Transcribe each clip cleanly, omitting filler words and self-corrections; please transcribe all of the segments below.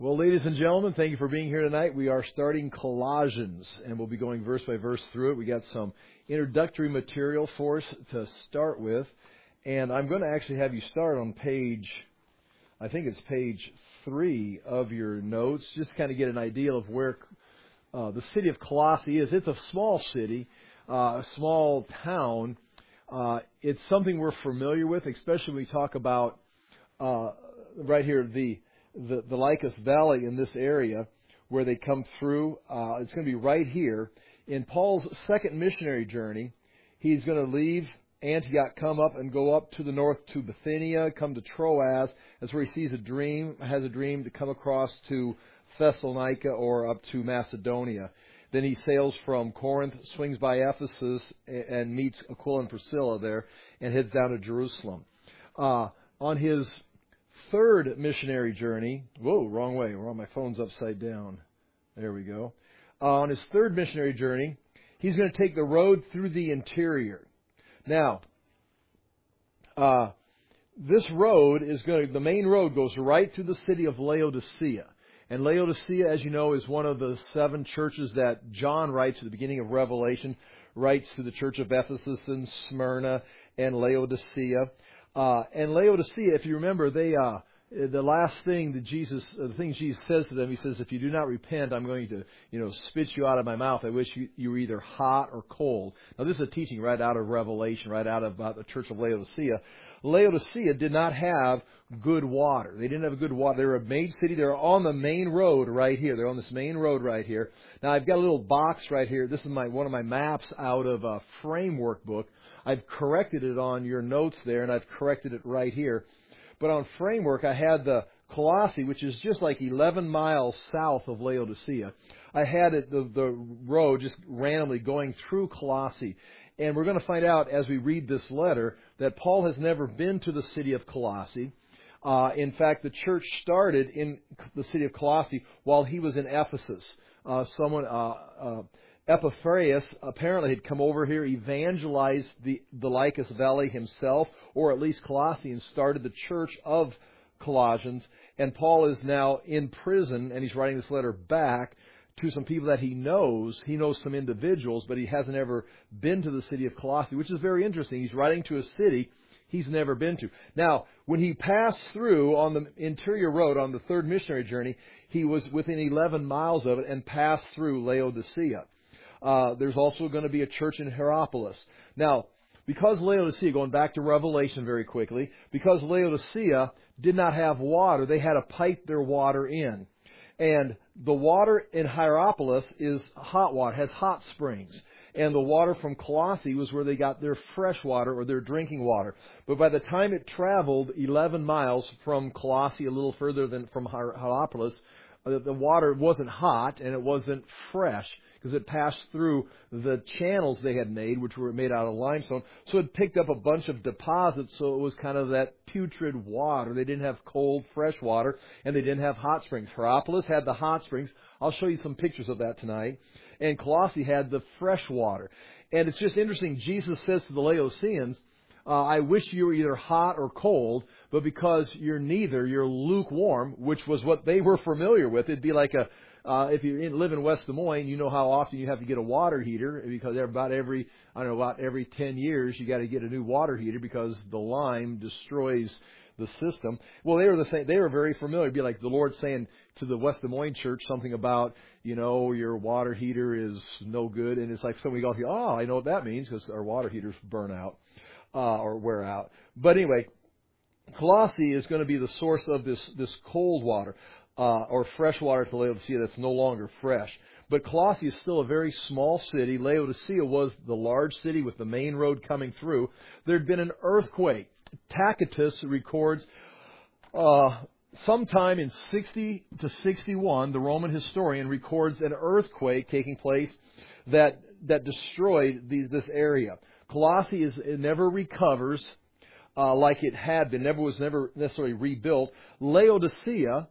Well, ladies and gentlemen, thank you for being here tonight. We are starting Colossians, and we'll be going verse by verse through it. We got some introductory material for us to start with, and I'm going to actually have you start on page 3 of your notes, just to kind of get an idea of where the city of Colossae is. It's a small city, a small town. It's something we're familiar with, especially when we talk about right here, the Lycus Valley in this area where they come through. It's going to be right here. In Paul's second missionary journey, he's going to leave Antioch, come up and go up to the north to Bithynia, come to Troas. That's where he has a dream to come across to Thessalonica or up to Macedonia. Then he sails from Corinth, swings by Ephesus, and meets Aquila and Priscilla there, and heads down to Jerusalem. On his third missionary journey, wrong way. My phone's upside down. There we go. On his third missionary journey, he's going to take the road through the interior. Now, this road the main road goes right through the city of Laodicea. And Laodicea, as you know, is one of the 7 churches that John writes at the beginning of Revelation, writes to the church of Ephesus and Smyrna and Laodicea. And Laodicea, if you remember, the last thing the thing Jesus says to them, he says, if you do not repent, I'm going to, spit you out of my mouth. I wish you were either hot or cold. Now, this is a teaching right out of Revelation, right out of the church of Laodicea. Laodicea did not have good water. They didn't have good water. They were a main city. They're on the main road right here. They're on this main road right here. Now, I've got a little box right here. This is one of my maps out of a framework book. I've corrected it on your notes there, and I've corrected it right here. But on framework, I had the Colossae, which is just like 11 miles south of Laodicea. I had the road just randomly going through Colossae. And we're going to find out as we read this letter that Paul has never been to the city of Colossae. In fact, the church started in the city of Colossae while he was in Ephesus. Epiphanius apparently had come over here, evangelized the Lycus Valley himself, or at least Colossae, and started the church of Colossians. And Paul is now in prison, and he's writing this letter back to some people that he knows. He knows some individuals, but he hasn't ever been to the city of Colossae, which is very interesting. He's writing to a city he's never been to. Now, when he passed through on the interior road on the third missionary journey, he was within 11 miles of it and passed through Laodicea. There's also going to be a church in Hierapolis. Now, because Laodicea, going back to Revelation very quickly, because Laodicea did not have water, they had to pipe their water in. And the water in Hierapolis is hot water, has hot springs. And the water from Colossae was where they got their fresh water or their drinking water. But by the time it traveled 11 miles from Colossae, a little further than from Hierapolis, the water wasn't hot and it wasn't fresh because it passed through the channels they had made, which were made out of limestone. So it picked up a bunch of deposits, so it was kind of that putrid water. They didn't have cold, fresh water, and they didn't have hot springs. Hierapolis had the hot springs. I'll show you some pictures of that tonight. And Colossae had the fresh water. And it's just interesting. Jesus says to the Laodiceans, I wish you were either hot or cold, but because you're neither, you're lukewarm, which was what they were familiar with. It'd be like if you live in West Des Moines, you know how often you have to get a water heater because about every 10 years you got to get a new water heater because the lime destroys the system. Well, they were the same. They were very familiar. It'd be like the Lord saying to the West Des Moines church something about, your water heater is no good, and it's like somebody goes, I know what that means because our water heaters burn out. Or wear out. But anyway, Colossae is going to be the source of this cold water, or fresh water to Laodicea that's no longer fresh. But Colossae is still a very small city. Laodicea was the large city with the main road coming through. There had been an earthquake. Tacitus records sometime in 60 to 61, the Roman historian records an earthquake taking place that destroyed this area. Colossae it never recovers like it had been. Was never necessarily rebuilt. Laodicea,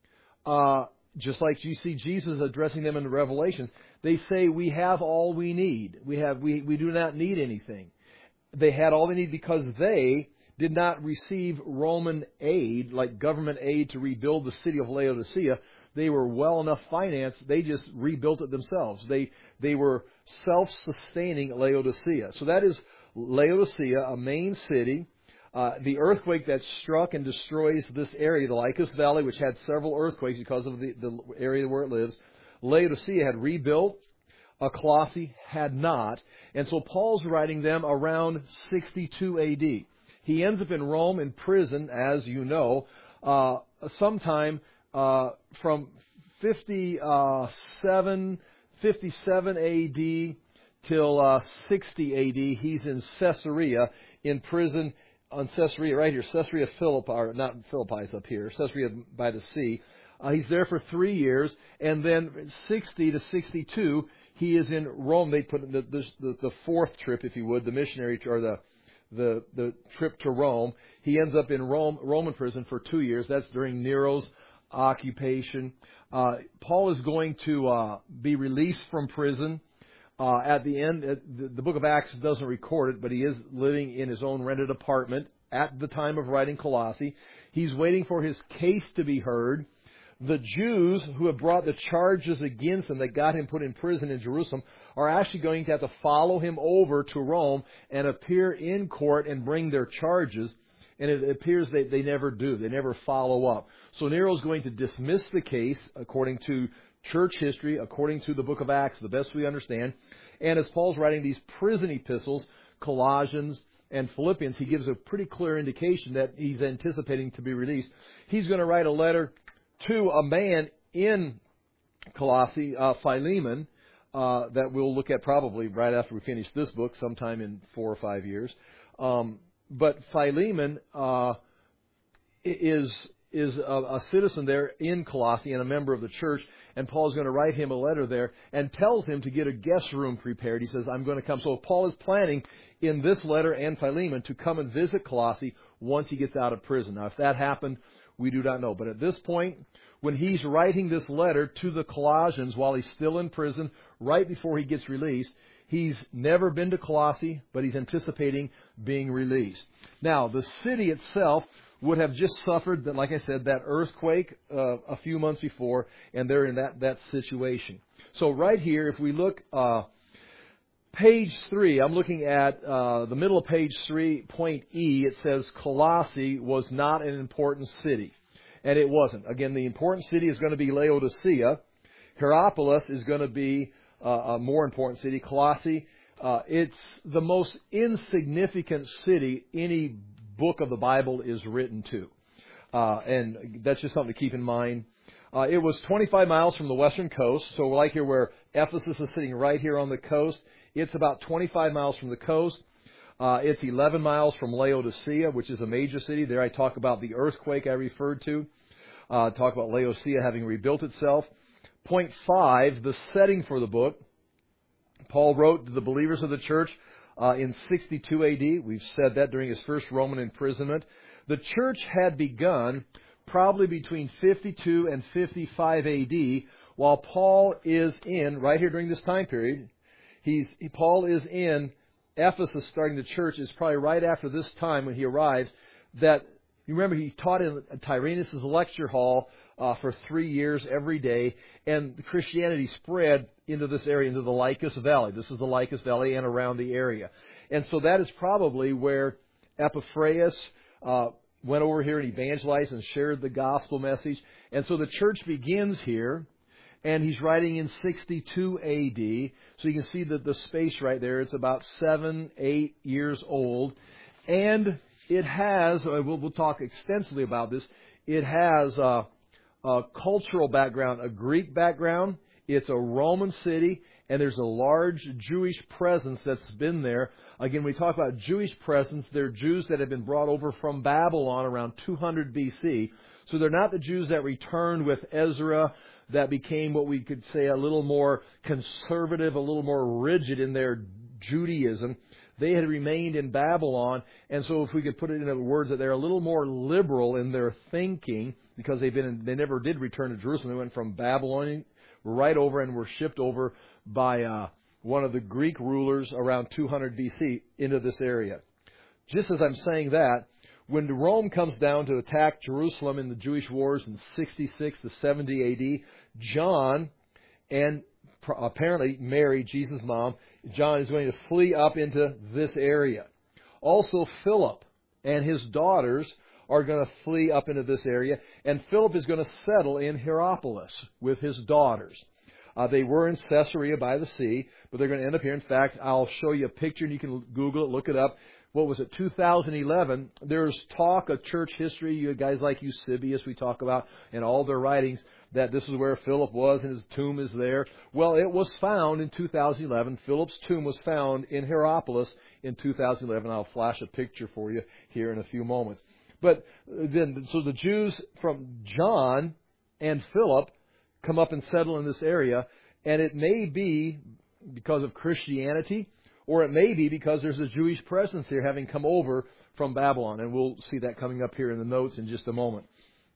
just like you see Jesus addressing them in the Revelations, they say we have all we need. We do not need anything. They had all they need because they did not receive Roman aid, like government aid, to rebuild the city of Laodicea. they were well enough financed, they just rebuilt it themselves. They were self-sustaining Laodicea. So that is Laodicea, a main city. The earthquake that struck and destroys this area, the Lycus Valley, which had several earthquakes because of the area where it lives, Laodicea had rebuilt. Colossae had not. And so Paul's writing them around 62 A.D. He ends up in Rome in prison, as you know, sometime from 57 A.D. till 60 A.D. He's in Caesarea, in prison on Caesarea, right here, Caesarea Philippi, or not Philippi is up here, Caesarea by the sea. He's there for 3 years, and then 60 to 62, he is in Rome. They put the fourth trip, if you would, the missionary, or the trip to Rome. He ends up in Roman prison for 2 years. That's during Nero's occupation. Paul is going to be released from prison at the end. The book of Acts doesn't record it, but he is living in his own rented apartment at the time of writing Colossae. He's waiting for his case to be heard. The Jews who have brought the charges against him that got him put in prison in Jerusalem are actually going to have to follow him over to Rome and appear in court and bring their charges. And it appears they never do. They never follow up. So Nero's going to dismiss the case according to church history, according to the book of Acts, the best we understand. And as Paul's writing these prison epistles, Colossians and Philippians, he gives a pretty clear indication that he's anticipating to be released. He's going to write a letter to a man in Colossae, Philemon, that we'll look at probably right after we finish this book, sometime in 4 or 5 years. But Philemon is a citizen there in Colossae and a member of the church, and Paul's going to write him a letter there and tells him to get a guest room prepared. He says, I'm going to come. So Paul is planning in this letter and Philemon to come and visit Colossae once he gets out of prison. Now, if that happened, we do not know. But at this point, when he's writing this letter to the Colossians while he's still in prison, right before he gets released, he's never been to Colossae, but he's anticipating being released. Now, the city itself would have just suffered, like I said, that earthquake a few months before, and they're in that situation. So right here, if we look, page 3, I'm looking at the middle of page 3, point E, it says Colossae was not an important city. And it wasn't. Again, the important city is going to be Laodicea. Hierapolis is going to be a more important city. Colossae, it's the most insignificant city any book of the Bible is written to. And that's just something to keep in mind. It was 25 miles from the western coast. So like here where Ephesus is sitting right here on the coast, it's about 25 miles from the coast. It's 11 miles from Laodicea, which is a major city. There I talk about the earthquake I referred to. Talk about Laodicea having rebuilt itself. Point 5, the setting for the book. Paul wrote to the believers of the church in 62 A.D. We've said that during his first Roman imprisonment. The church had begun probably between 52 and 55 A.D., while Paul is in, right here during this time period, Paul is in Ephesus starting the church. Is probably right after this time when he arrives. That you remember he taught in Tyrannus' lecture hall for 3 years every day, and Christianity spread into this area, into the Lycus Valley. This is the Lycus Valley and around the area. And so that is probably where Epaphras went over here and evangelized and shared the gospel message. And so the church begins here, and he's writing in 62 A.D. So you can see that the space right there, it's about 7-8 years old. And it has, we'll talk extensively about this, it has a cultural background, a Greek background. It's a Roman city, and there's a large Jewish presence that's been there. Again, when we talk about Jewish presence, they're Jews that have been brought over from Babylon around 200 B.C. So they're not the Jews that returned with Ezra, that became what we could say a little more conservative, a little more rigid in their Judaism. They had remained in Babylon, and so if we could put it in other words, that they're a little more liberal in their thinking, because they never did return to Jerusalem. They went from Babylon right over and were shipped over by one of the Greek rulers around 200 BC into this area. Just as I'm saying that, When Rome comes down to attack Jerusalem in the Jewish wars in 66 to 70 A.D., John and apparently Mary, Jesus' mom, John is going to flee up into this area. Also, Philip and his daughters are going to flee up into this area, and Philip is going to settle in Hierapolis with his daughters. They were in Caesarea by the sea, but they're going to end up here. In fact, I'll show you a picture, and you can Google it, look it up. What was it, 2011, there's talk of church history, you guys like Eusebius we talk about, and all their writings, that this is where Philip was and his tomb is there. Well, it was found in 2011. Philip's tomb was found in Hierapolis in 2011. I'll flash a picture for you here in a few moments. But then, so the Jews from John and Philip come up and settle in this area, and it may be because of Christianity, or it may be because there's a Jewish presence here having come over from Babylon. And we'll see that coming up here in the notes in just a moment.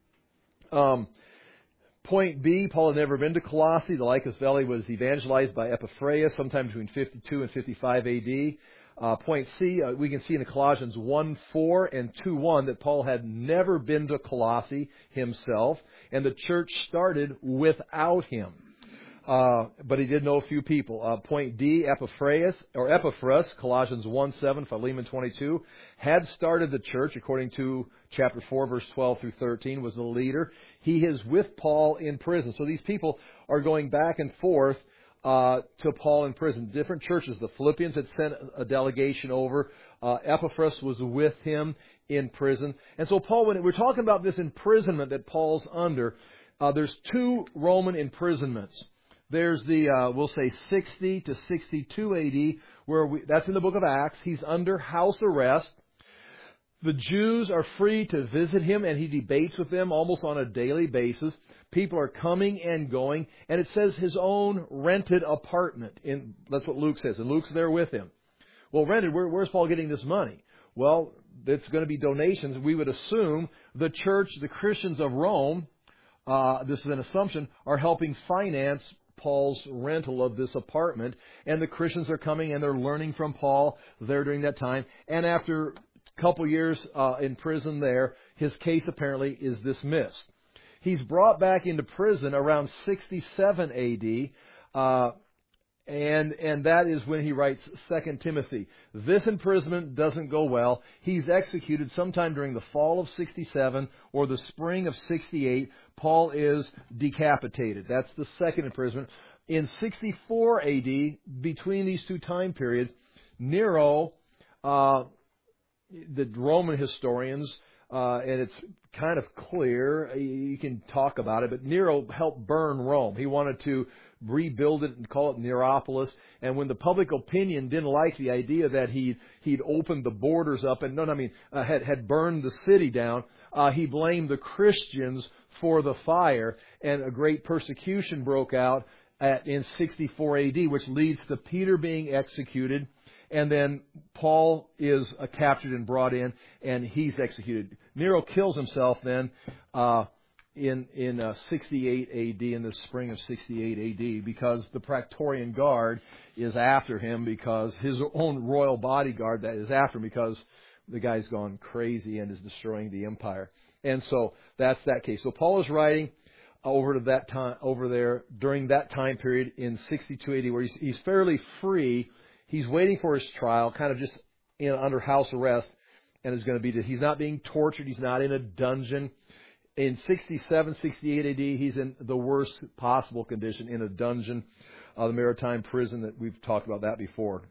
Point B, Paul had never been to Colossae. The Lycus Valley was evangelized by Epaphroditus sometime between 52 and 55 A.D. Point C, we can see in Colossians 1:4 and 2:1 that Paul had never been to Colossae himself, and the church started without him. But he did know a few people. Point D, Epaphras, Colossians 1:7, Philemon 22, had started the church, according to chapter 4, verse 12 through 13, was the leader. He is with Paul in prison. So these people are going back and forth to Paul in prison. Different churches. The Philippians had sent a delegation over. Epaphras was with him in prison. And so Paul, when we're talking about this imprisonment that Paul's under, there's two Roman imprisonments. There's the, we'll say 60 to 62 A.D., that's in the book of Acts. He's under house arrest. The Jews are free to visit him, and he debates with them almost on a daily basis. People are coming and going, and it says his own rented apartment. That's what Luke says, and Luke's there with him. Well, rented, where's Paul getting this money? Well, it's going to be donations. We would assume the church, the Christians of Rome, this is an assumption, are helping finance Paul's rental of this apartment, and the Christians are coming and they're learning from Paul there during that time. And after a couple years in prison there, his case apparently is dismissed. He's brought back into prison around 67 A.D., and that is when he writes 2 Timothy. This imprisonment doesn't go well. He's executed sometime during the fall of 67 or the spring of 68. Paul is decapitated. That's the second imprisonment. In 64 A.D., between these two time periods, Nero, the Roman historians, and it's kind of clear, you can talk about it, but Nero helped burn Rome. He wanted to rebuild it and call it Neropolis. And when the public opinion didn't like the idea that he'd opened the borders up and had burned the city down, he blamed the Christians for the fire, and a great persecution broke out in 64 A.D., which leads to Peter being executed, and then Paul is captured and brought in, and he's executed. Nero kills himself then in 68 A.D., in the spring of 68 A.D., because the Praetorian Guard is after him, because his own royal bodyguard that is after him, because the guy's gone crazy and is destroying the empire. And so that's that case. So Paul is writing over there during that time period in 62 A.D., where he's fairly free. He's waiting for his trial, kind of just under house arrest, and is going to be. He's not being tortured. He's not in a dungeon. In 67, 68 A.D., he's in the worst possible condition, in a dungeon, the maritime prison that we've talked about that before.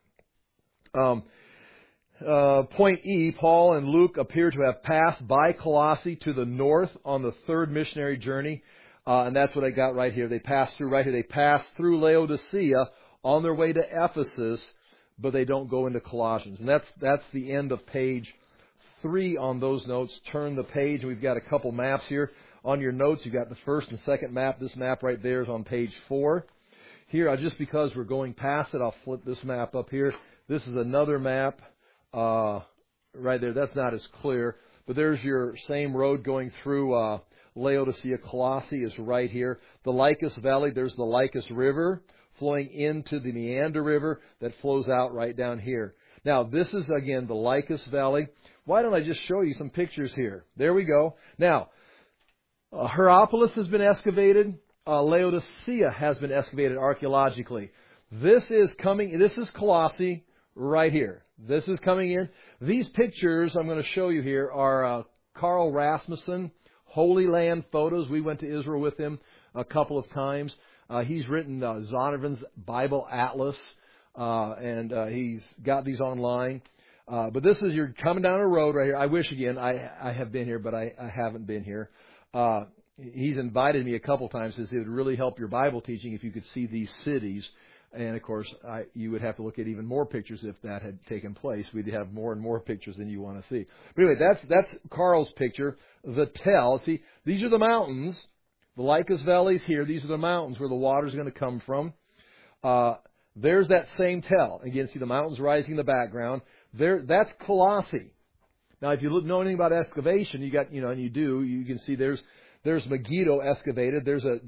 Point E, Paul and Luke appear to have passed by Colossae to the north on the third missionary journey, and that's what I got right here. They passed through right here. They passed through Laodicea on their way to Ephesus, but they don't go into Colossians. And that's the end of page 3 on those notes. Turn the page. We've got a couple maps here. On your notes, you've got the first and second map. This map right there is on page 4. Here, just because we're going past it, I'll flip this map up here. This is another map right there. That's not as clear. But there's your same road going through Laodicea. Colossae is right here. The Lycus Valley, there's the Lycus River flowing into the Meander River that flows out right down here. Now, this is, again, the Lycus Valley. why don't I just show you some pictures here? There we go. Now, Hierapolis has been excavated. Laodicea has been excavated archaeologically. This is Colossae right here. This is coming in. These pictures I'm going to show you here are Carl Rasmussen, Holy Land Photos. We went to Israel with him a couple of times. He's written Zondervan's Bible Atlas, and he's got these online. But this is, you're coming down a road right here. I wish, again, I have been here, but I haven't been here. He's invited me a couple times, says it would really help your Bible teaching if you could see these cities. And, of course, you would have to look at even more pictures if that had taken place. We'd have more and more pictures than you want to see. But anyway, that's Carl's picture. The Tell. See, these are the mountains. The Lycus Valley's here. These are the mountains where the water's going to come from. There's that same Tell. Again, see the mountains rising in the background. That's Colossae. Now, if you know anything about excavation, you can see there's Megiddo excavated.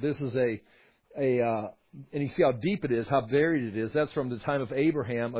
And you see how deep it is, how buried it is. That's from the time of Abraham,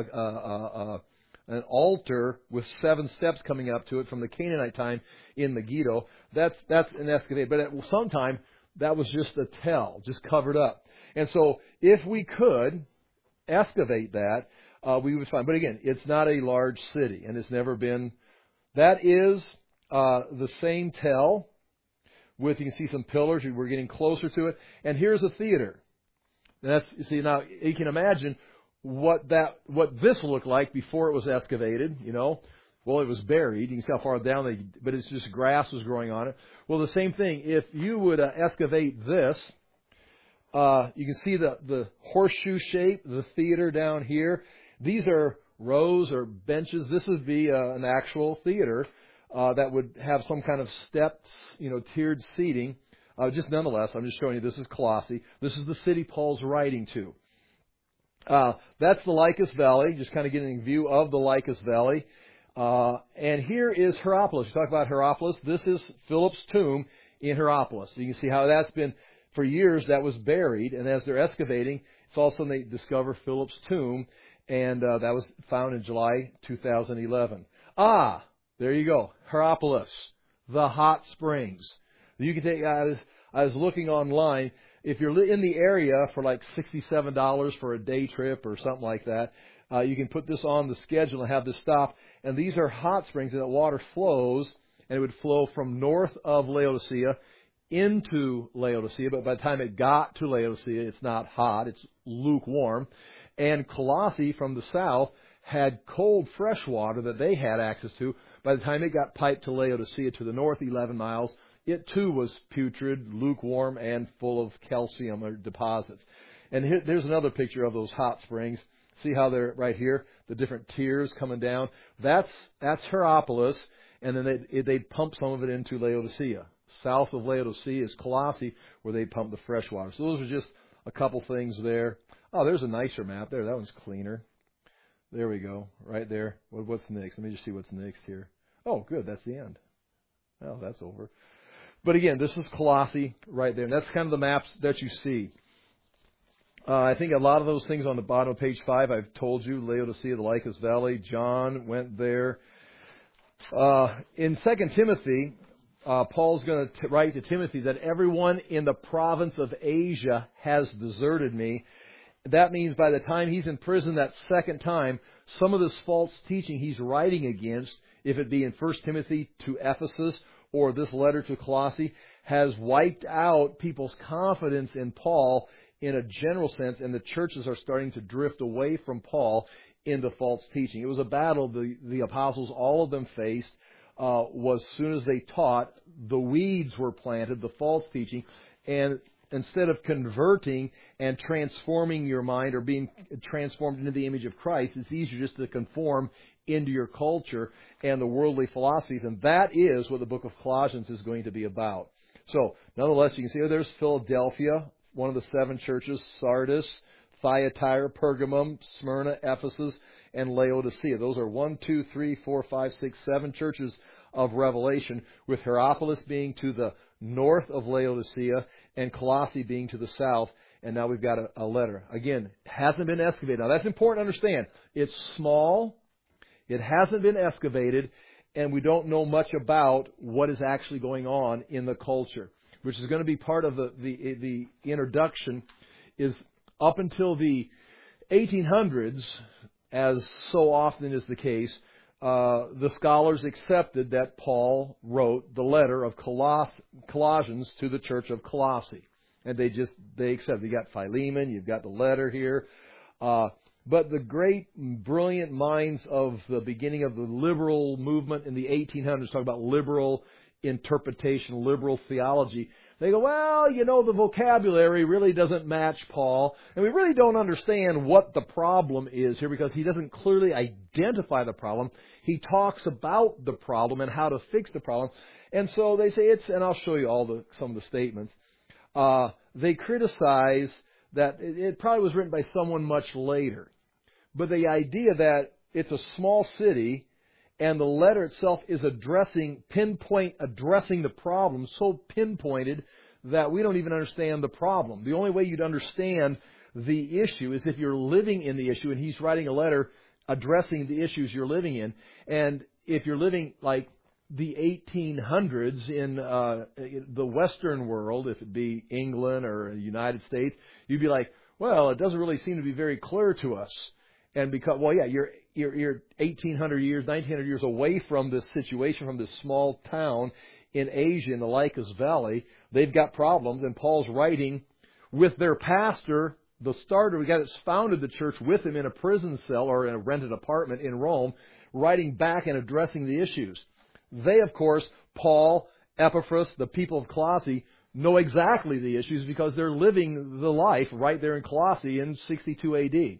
an altar with 7 steps coming up to it from the Canaanite time in Megiddo. That's an excavation. But at some time, that was just a Tell, just covered up. And so, if we could excavate that, we would find. But again, it's not a large city, and it's never been. That is the same Tell. You can see some pillars. We're getting closer to it. And here's a theater. Now you can imagine what this looked like before it was excavated. Well, it was buried. You can see how far down but it's just grass was growing on it. Well, the same thing. If you would excavate this, you can see the horseshoe shape, the theater down here. These are rows or benches. This would be an actual theater that would have some kind of steps, tiered seating. Just nonetheless, I'm just showing you this is Colossae. This is the city Paul's writing to. That's the Lycus Valley, just kind of getting a view of the Lycus Valley. And here is Hierapolis. You talk about Hierapolis. This is Philip's tomb in Hierapolis. So you can see how that's been, for years, that was buried. And as they're excavating, it's also they discover Philip's tomb. And that was found in July 2011. There you go. Hierapolis, the hot springs. You can take. I was looking online. If you're in the area for like $67 for a day trip or something like that, you can put this on the schedule and have this stop. And these are hot springs, and the water flows, and it would flow from north of Laodicea into Laodicea. But by the time it got to Laodicea, it's not hot; it's lukewarm. And Colossae from the south had cold fresh water that they had access to. By the time it got piped to Laodicea to the north 11 miles, it too was putrid, lukewarm, and full of calcium or deposits. And there's another picture of those hot springs. See how they're right here, the different tiers coming down. That's Hierapolis, and then they'd pump some of it into Laodicea. South of Laodicea is Colossae, where they pump the fresh water. So those are just a couple things there. Oh, there's a nicer map there. That one's cleaner. There we go, right there. What's next? Let me just see what's next here. Oh, good, that's the end. Well, that's over. But again, this is Colossae right there. And that's kind of the maps that you see. I think a lot of those things on the bottom of page 5, I've told you, Laodicea, the Lycus Valley. John went there. In 2 Timothy, Paul's going to write to Timothy that everyone in the province of Asia has deserted me. That means by the time he's in prison that second time, some of this false teaching he's writing against, if it be in 1 Timothy to Ephesus or this letter to Colossae, has wiped out people's confidence in Paul in a general sense, and the churches are starting to drift away from Paul into false teaching. It was a battle the apostles, all of them faced, was as soon as they taught, the weeds were planted, the false teaching, and instead of converting and transforming your mind or being transformed into the image of Christ, it's easier just to conform into your culture and the worldly philosophies. And that is what the book of Colossians is going to be about. So, nonetheless, you can see there's Philadelphia, one of the 7 churches, Sardis, Thyatira, Pergamum, Smyrna, Ephesus, and Laodicea. Those are 1, 2, 3, 4, 5, 6, 7 churches of Revelation, with Hierapolis being to the north of Laodicea and Colossae being to the south. And now we've got a letter. Again, hasn't been excavated. Now that's important to understand. It's small. It hasn't been excavated. and we don't know much about what is actually going on in the culture, which is going to be part of the introduction. Is up until the 1800s, as so often is the case, the scholars accepted that Paul wrote the letter of Colossians to the church of Colossae. And they accept. You got Philemon, you've got the letter here. But the great, brilliant minds of the beginning of the liberal movement in the 1800s, talk about liberal interpretation, liberal theology. They go, well, the vocabulary really doesn't match Paul, and we really don't understand what the problem is here because he doesn't clearly identify the problem. He talks about the problem and how to fix the problem. And so they say and I'll show you some of the statements. They criticize that it probably was written by someone much later. But the idea that it's a small city and the letter itself is addressing the problem so pinpointed that we don't even understand the problem. The only way you'd understand the issue is if you're living in the issue, and he's writing a letter addressing the issues you're living in. And if you're living like the 1800s in the Western world, if it be England or the United States, you'd be like, well, it doesn't really seem to be very clear to us. And because, you're 1800 years, 1900 years away from this situation, from this small town in Asia, in the Lycus Valley. They've got problems, and Paul's writing with their pastor, the guy that's founded the church, with him in a prison cell or in a rented apartment in Rome, writing back and addressing the issues. They, of course, Paul, Epaphras, the people of Colossae, know exactly the issues because they're living the life right there in Colossae in 62 A.D.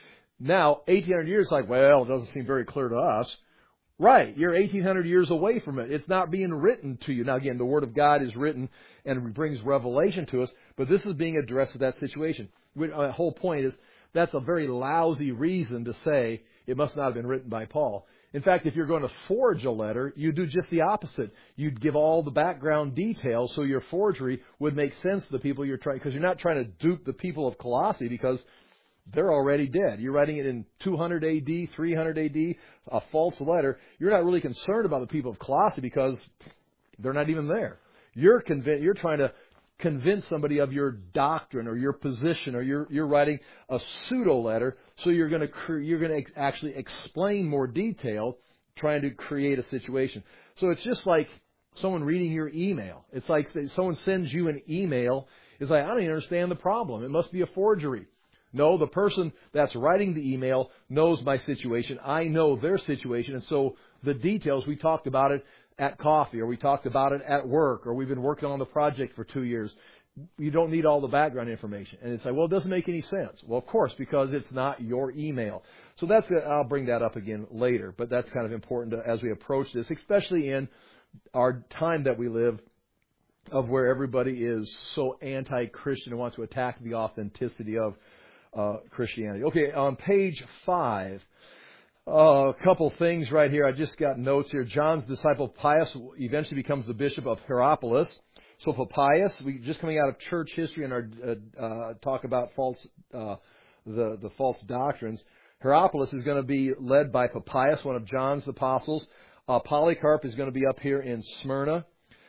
Now, 1,800 years, like, well, it doesn't seem very clear to us. Right, you're 1,800 years away from it. It's not being written to you. Now, again, the Word of God is written and brings revelation to us, but this is being addressed to that situation. The whole point is that's a very lousy reason to say it must not have been written by Paul. In fact, if you're going to forge a letter, you do just the opposite. You'd give all the background details so your forgery would make sense to the people you're trying, because you're not trying to dupe the people of Colossae because they're already dead. You're writing it in 200 A.D., 300 A.D., a false letter. You're not really concerned about the people of Colossae because they're not even there. You're trying to convince somebody of your doctrine or your position, or you're writing a pseudo letter, so you're going to actually explain more detail, trying to create a situation. So it's just like someone reading your email. It's like someone sends you an email. It's like, I don't even understand the problem. It must be a forgery. No, the person that's writing the email knows my situation. I know their situation. And so the details, we talked about it at coffee, or we talked about it at work, or we've been working on the project for 2 years. You don't need all the background information. And it's like, well, it doesn't make any sense. Well, of course, because it's not your email. So I'll bring that up again later. But that's kind of important as we approach this, especially in our time that we live, of where everybody is so anti-Christian and wants to attack the authenticity of Christianity. Okay, on page 5, a couple things right here. I just got notes here. John's disciple Papias eventually becomes the bishop of Hierapolis. So Papias, we just coming out of church history and our talk about the false doctrines. Hierapolis is going to be led by Papias, one of John's apostles. Polycarp is going to be up here in Smyrna.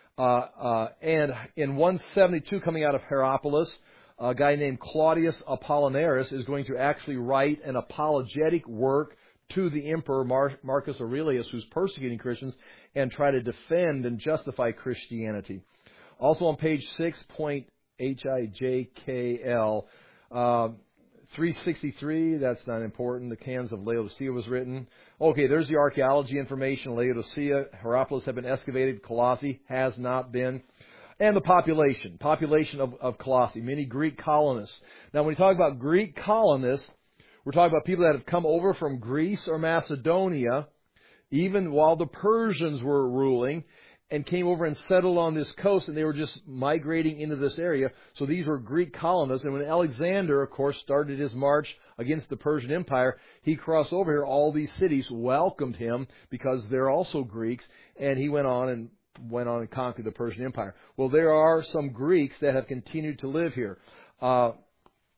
And in 172, coming out of Hierapolis, a guy named Claudius Apollinaris is going to actually write an apologetic work to the emperor Marcus Aurelius, who's persecuting Christians, and try to defend and justify Christianity. Also on page 6.HIJKL, 363, that's not important. The Canons of Laodicea was written. Okay, there's the archaeology information. Laodicea, Hierapolis have been excavated. Colossae has not been. And the population of Colossae, many Greek colonists. Now, when we talk about Greek colonists, we're talking about people that have come over from Greece or Macedonia, even while the Persians were ruling, and came over and settled on this coast, and they were just migrating into this area. So these were Greek colonists. And when Alexander, of course, started his march against the Persian Empire, he crossed over here. All these cities welcomed him because they're also Greeks, and he went on and conquered the Persian Empire. Well, there are some Greeks that have continued to live here.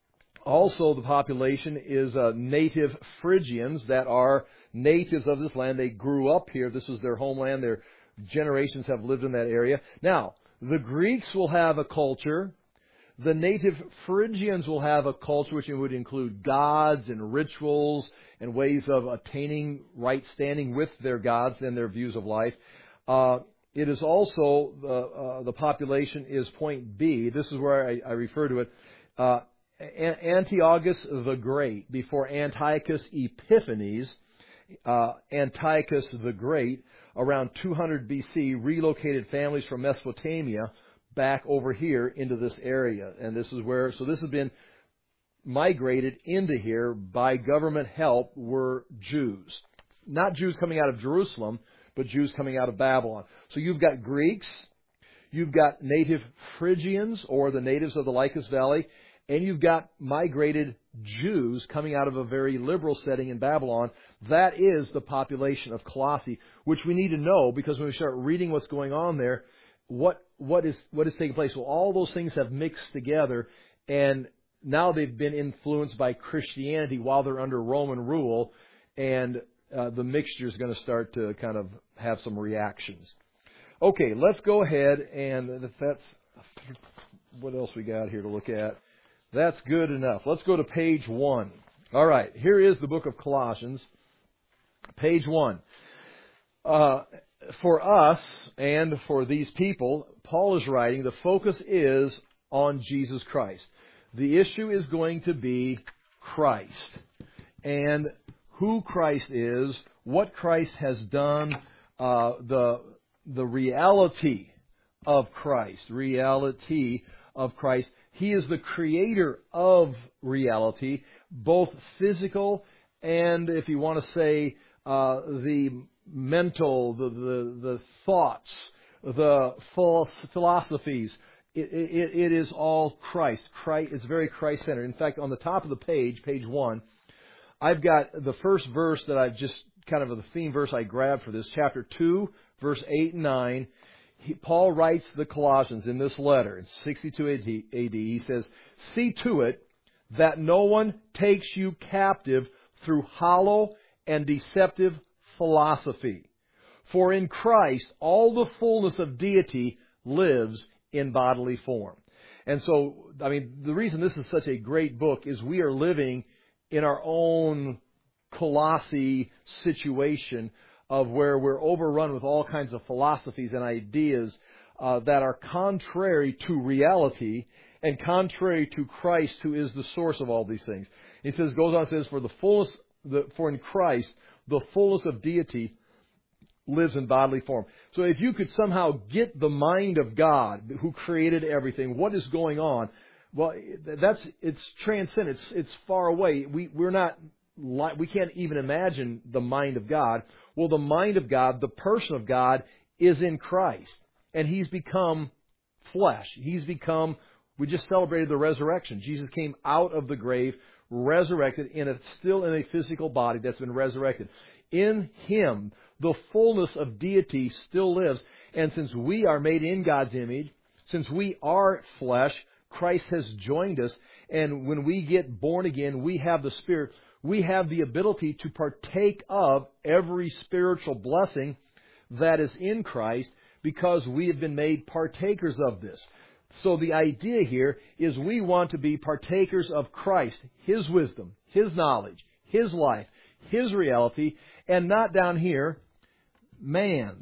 Also, the population is native Phrygians that are natives of this land. They grew up here. This is their homeland. Their generations have lived in that area. Now, the Greeks will have a culture. The native Phrygians will have a culture which would include gods and rituals and ways of attaining right standing with their gods and their views of life. It is also, the population is point B. This is where I refer to it. Antiochus the Great, before Antiochus Epiphanes, Antiochus the Great, around 200 BC, relocated families from Mesopotamia back over here into this area. And this is where, so this has been migrated into here by government help were Jews. Not Jews coming out of Jerusalem, but Jews coming out of Babylon. So you've got Greeks, you've got native Phrygians, or the natives of the Lycus Valley, and you've got migrated Jews coming out of a very liberal setting in Babylon. That is the population of Colossae, which we need to know, because when we start reading what's going on there, what is taking place? Well, all those things have mixed together, and now they've been influenced by Christianity while they're under Roman rule, and the mixture is going to start to kind of have some reactions. Okay, let's go ahead, and if that's what else we got here to look at. That's good enough. Let's go to page 1. All right, here is the book of Colossians, page 1. For us and for these people, Paul is writing, the focus is on Jesus Christ. The issue is going to be Christ and who Christ is, what Christ has done, the reality of Christ. Reality of Christ. He is the creator of reality, both physical and, if you want to say, the mental, the thoughts, the false philosophies. It is all Christ. It's very Christ-centered. In fact, on the top of the page, page 1, I've got the first verse that I've just kind of the theme verse I grabbed for this, chapter 2, verse 8 and 9. Paul writes the Colossians in this letter, in 62 AD, he says, "See to it that no one takes you captive through hollow and deceptive philosophy. For in Christ all the fullness of deity lives in bodily form." And so, I mean, the reason this is such a great book is we are living in our own Colossae situation of where we're overrun with all kinds of philosophies and ideas that are contrary to reality and contrary to Christ, who is the source of all these things. He says, goes on and says, for in Christ the fullness of deity lives in bodily form. So if you could somehow get the mind of God, who created everything, what is going on? Well, it's transcendent. It's far away. We can't even imagine the mind of God. Well, the mind of God, the person of God, is in Christ. And He's become flesh. We just celebrated the resurrection. Jesus came out of the grave, resurrected, still in a physical body that's been resurrected. In Him, the fullness of deity still lives. And since we are made in God's image, since we are flesh, Christ has joined us. And when we get born again, we have the Spirit. We have the ability to partake of every spiritual blessing that is in Christ because we have been made partakers of this. So the idea here is we want to be partakers of Christ, His wisdom, His knowledge, His life, His reality, and not down here, man's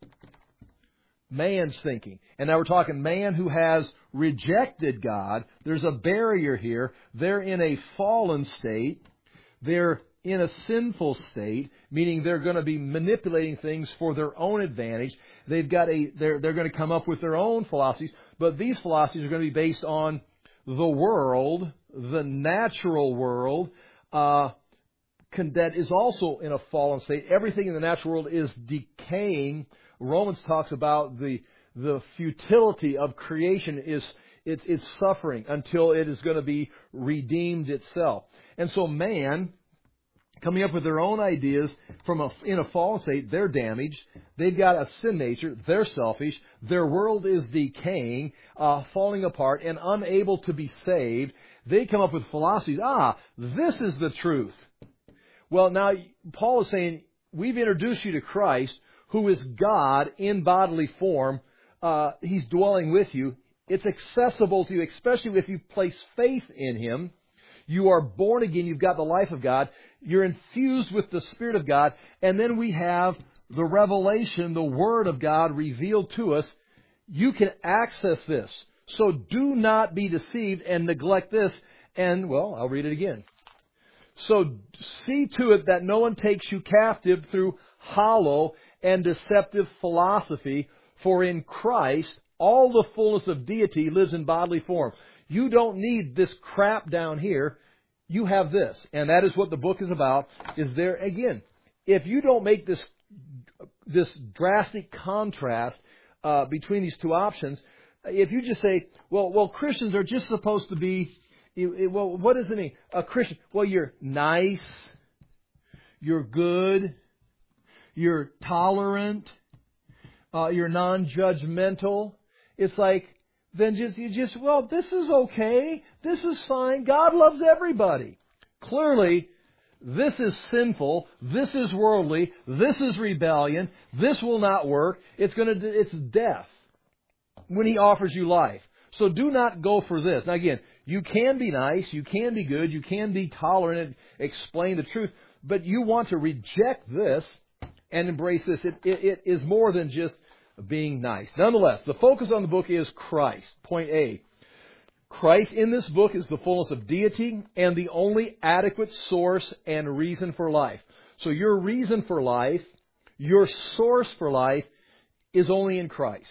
thinking. And now we're talking man who has rejected God. There's a barrier here. They're in a fallen state. They're in a sinful state, meaning they're going to be manipulating things for their own advantage. They're going to come up with their own philosophies, but these philosophies are going to be based on the world, the natural world, that is also in a fallen state. Everything in the natural world is decaying. Romans talks about the futility of creation it's suffering until it is going to be redeemed itself. And so man coming up with their own ideas in a fallen state. They're damaged. They've got a sin nature. They're selfish. Their world is decaying, falling apart, and unable to be saved. They come up with philosophies. This is the truth. Well, now, Paul is saying, we've introduced you to Christ, who is God in bodily form. He's dwelling with you. It's accessible to you, especially if you place faith in Him. You are born again. You've got the life of God. You're infused with the Spirit of God. And then we have the revelation, the Word of God revealed to us. You can access this. So do not be deceived and neglect this. And, well, I'll read it again. So see to it that no one takes you captive through hollow and deceptive philosophy, for in Christ all the fullness of deity lives in bodily form. You don't need this crap down here. You have this. And that is what the book is about. Is there, again, if you don't make this drastic contrast between these two options, if you just say, well, Christians are just supposed to be, well, what does it mean? A Christian, well, you're nice, you're good, you're tolerant, you're non-judgmental. It's like, then well, this is okay. This is fine. God loves everybody. Clearly, this is sinful. This is worldly. This is rebellion. This will not work. It's death when He offers you life. So do not go for this. Now again, you can be nice. You can be good. You can be tolerant and explain the truth. But you want to reject this and embrace this. It is more than just being nice. Nonetheless, the focus on the book is Christ. Point A. Christ in this book is the fullness of deity and the only adequate source and reason for life. So your reason for life, your source for life, is only in Christ.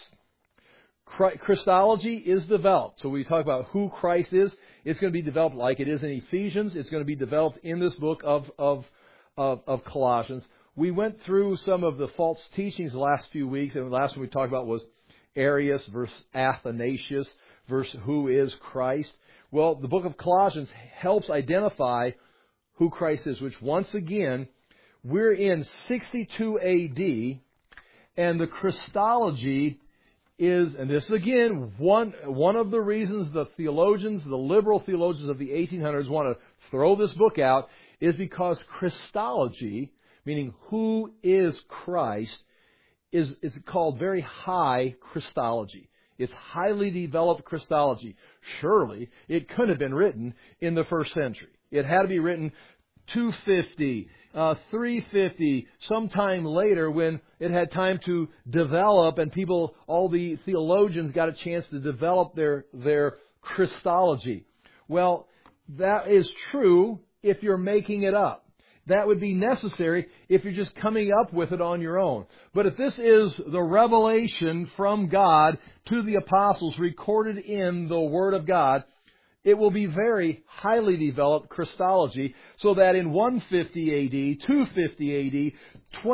Christology is developed. So we talk about who Christ is. It's going to be developed like it is in Ephesians. It's going to be developed in this book of Colossians. We went through some of the false teachings the last few weeks, and the last one we talked about was Arius versus Athanasius versus who is Christ. Well, the book of Colossians helps identify who Christ is, which once again, we're in 62 AD, and the Christology is, and this is again one of the reasons the theologians, the liberal theologians of the 1800s want to throw this book out, is because Christology, meaning who is Christ, is called very high Christology. It's highly developed Christology. Surely it couldn't have been written in the first century. It had to be written 250, 350, sometime later when it had time to develop and all the theologians got a chance to develop their Christology. Well, that is true if you're making it up. That would be necessary if you're just coming up with it on your own. But if this is the revelation from God to the apostles recorded in the Word of God, it will be very highly developed Christology, so that in 150 AD, 250 AD,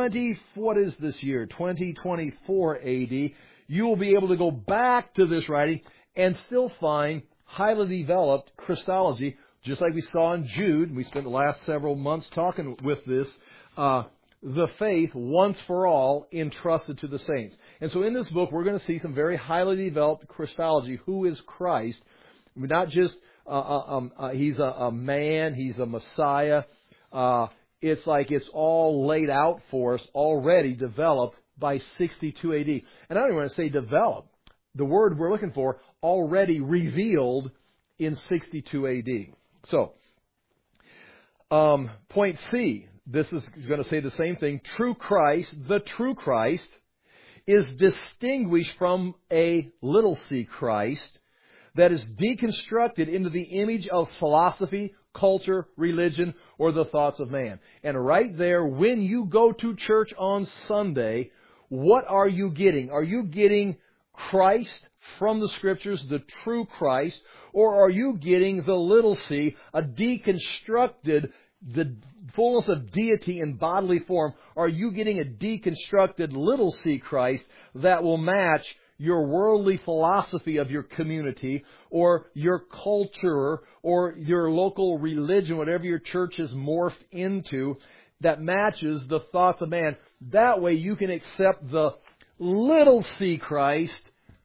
2024 AD, you will be able to go back to this writing and still find highly developed Christology, just like we saw in Jude. We spent the last several months talking with this, the faith once for all entrusted to the saints. And so in this book, we're going to see some very highly developed Christology. Who is Christ? Not just He's a man, He's a Messiah. It's like it's all laid out for us, already developed by 62 AD. And I don't even want to say developed. The word we're looking for, already revealed in 62 AD. So, point C, this is going to say the same thing. True Christ, the true Christ, is distinguished from a little c Christ that is deconstructed into the image of philosophy, culture, religion, or the thoughts of man. And right there, when you go to church on Sunday, what are you getting? Are you getting Christ from the Scriptures, the true Christ, or are you getting the little c, a deconstructed, the fullness of deity in bodily form? Are you getting a deconstructed little c Christ that will match your worldly philosophy of your community or your culture or your local religion, whatever your church has morphed into, that matches the thoughts of man. That way you can accept the little c Christ.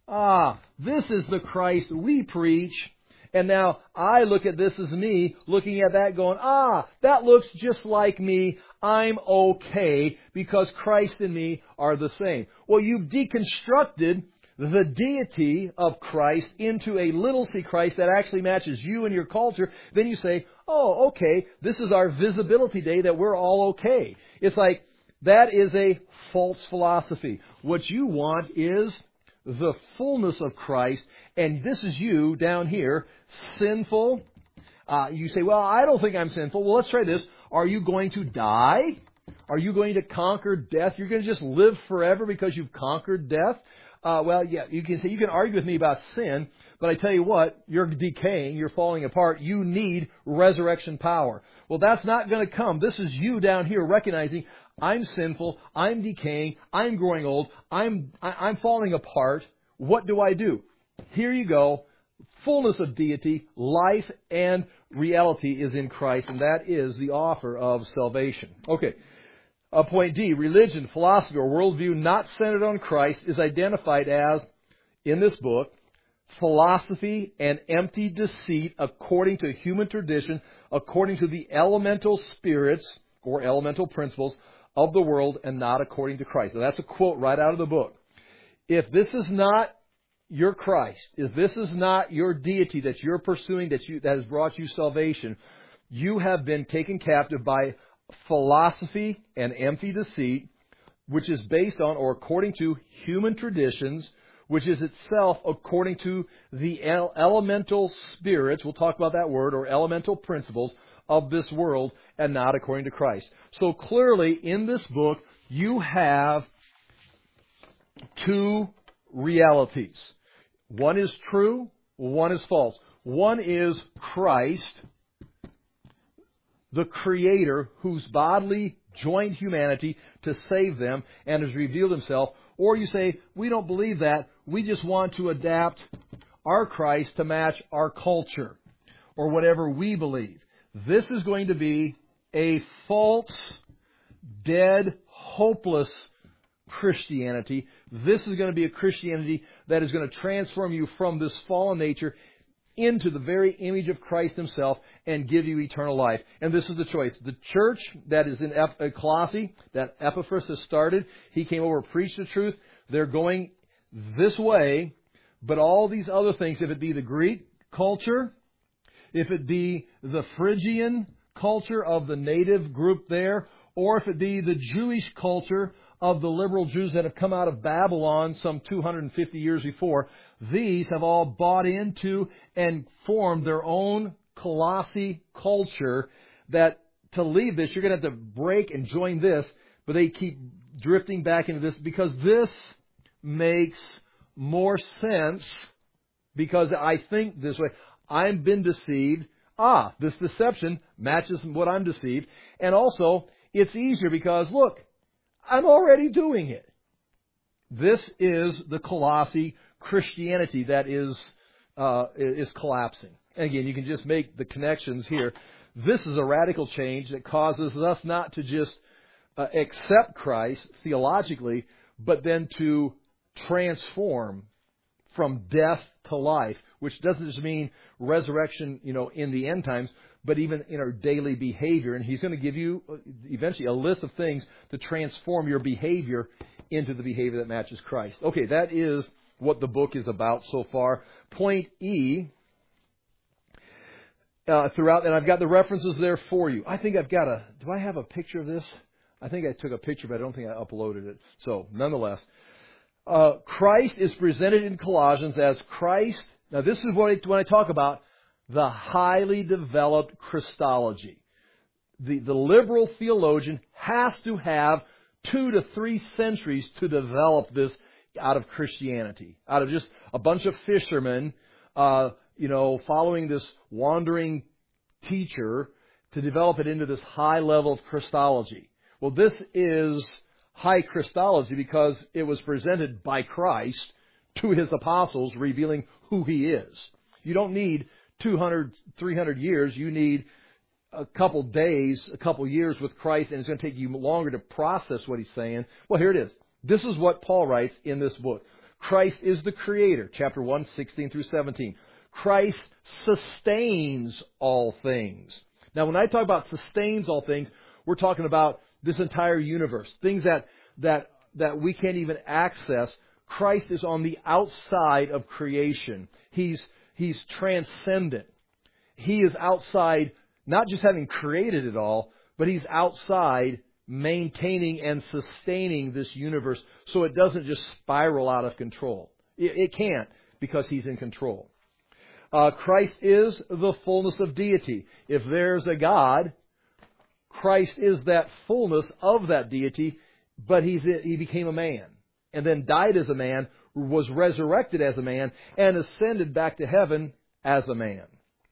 This is the Christ we preach. And now I look at this as me, looking at that going, that looks just like me. I'm okay because Christ and me are the same. Well, you've deconstructed the deity of Christ into a little c Christ that actually matches you and your culture. Then you say, okay, this is our visibility day that we're all okay. It's like, that is a false philosophy. What you want is the fullness of Christ, and this is you down here, sinful. You say, well, I don't think I'm sinful. Well, let's try this. Are you going to die? Are you going to conquer death? You're going to just live forever because you've conquered death? Well, yeah, you can argue with me about sin, but I tell you what, you're decaying, you're falling apart. You need resurrection power. Well, that's not going to come. This is you down here recognizing, I'm sinful, I'm decaying, I'm growing old, I'm falling apart. What do I do? Here you go. Fullness of deity, life and reality is in Christ, and that is the offer of salvation. Okay. Point D, religion, philosophy, or worldview not centered on Christ is identified as, in this book, philosophy and empty deceit according to human tradition, according to the elemental spirits or elemental principles of the world, and not according to Christ. Now, that's a quote right out of the book. If this is not your Christ, if this is not your deity that you're pursuing, that has brought you salvation, you have been taken captive by philosophy and empty deceit, which is based on or according to human traditions, which is itself according to the elemental spirits, we'll talk about that word, or elemental principles of this world, and not according to Christ. So clearly in this book you have two realities. One is true, one is false. One is Christ, the Creator, who's bodily joined humanity to save them and has revealed Himself. Or you say, we don't believe that. We just want to adapt our Christ to match our culture or whatever we believe. This is going to be a false, dead, hopeless Christianity. This is going to be a Christianity that is going to transform you from this fallen nature into the very image of Christ Himself and give you eternal life. And this is the choice. The church that is in Colossae, that Epaphras has started, he came over, preached the truth. They're going this way, but all these other things, if it be the Greek culture, if it be the Phrygian culture of the native group there, or if it be the Jewish culture of the liberal Jews that have come out of Babylon some 250 years before, these have all bought into and formed their own Colossae culture that to leave this, you're going to have to break and join this, but they keep drifting back into this because this makes more sense because I think this way. I've been deceived. This deception matches what I'm deceived. And also, it's easier because, look, I'm already doing it. This is the Colossae Christianity that is collapsing. And again, you can just make the connections here. This is a radical change that causes us not to just accept Christ theologically, but then to transform from death to life, which doesn't just mean resurrection, in the end times, but even in our daily behavior. And He's going to give you eventually a list of things to transform your behavior into the behavior that matches Christ. Okay, that is what the book is about so far. Point E, throughout, and I've got the references there for you. I think do I have a picture of this? I think I took a picture, but I don't think I uploaded it. So, nonetheless, Christ is presented in Colossians as Christ. Now, this is when I talk about the highly developed Christology. The liberal theologian has to have 2 to 3 centuries to develop this out of Christianity, out of just a bunch of fishermen, following this wandering teacher to develop it into this high level of Christology. Well, this is high Christology because it was presented by Christ to His apostles, revealing who He is. You don't need 200, 300 years. You need a couple days, a couple years with Christ, and it's going to take you longer to process what He's saying. Well, here it is. This is what Paul writes in this book. Christ is the Creator, chapter 1, 16 through 17. Christ sustains all things. Now, when I talk about sustains all things, we're talking about this entire universe. Things that we can't even access. Christ is on the outside of creation. He's transcendent. He is outside, not just having created it all, but He's outside maintaining and sustaining this universe so it doesn't just spiral out of control. It can't, because He's in control. Christ is the fullness of deity. If there's a God, Christ is that fullness of that deity, but He became a man, and then died as a man, was resurrected as a man, and ascended back to heaven as a man.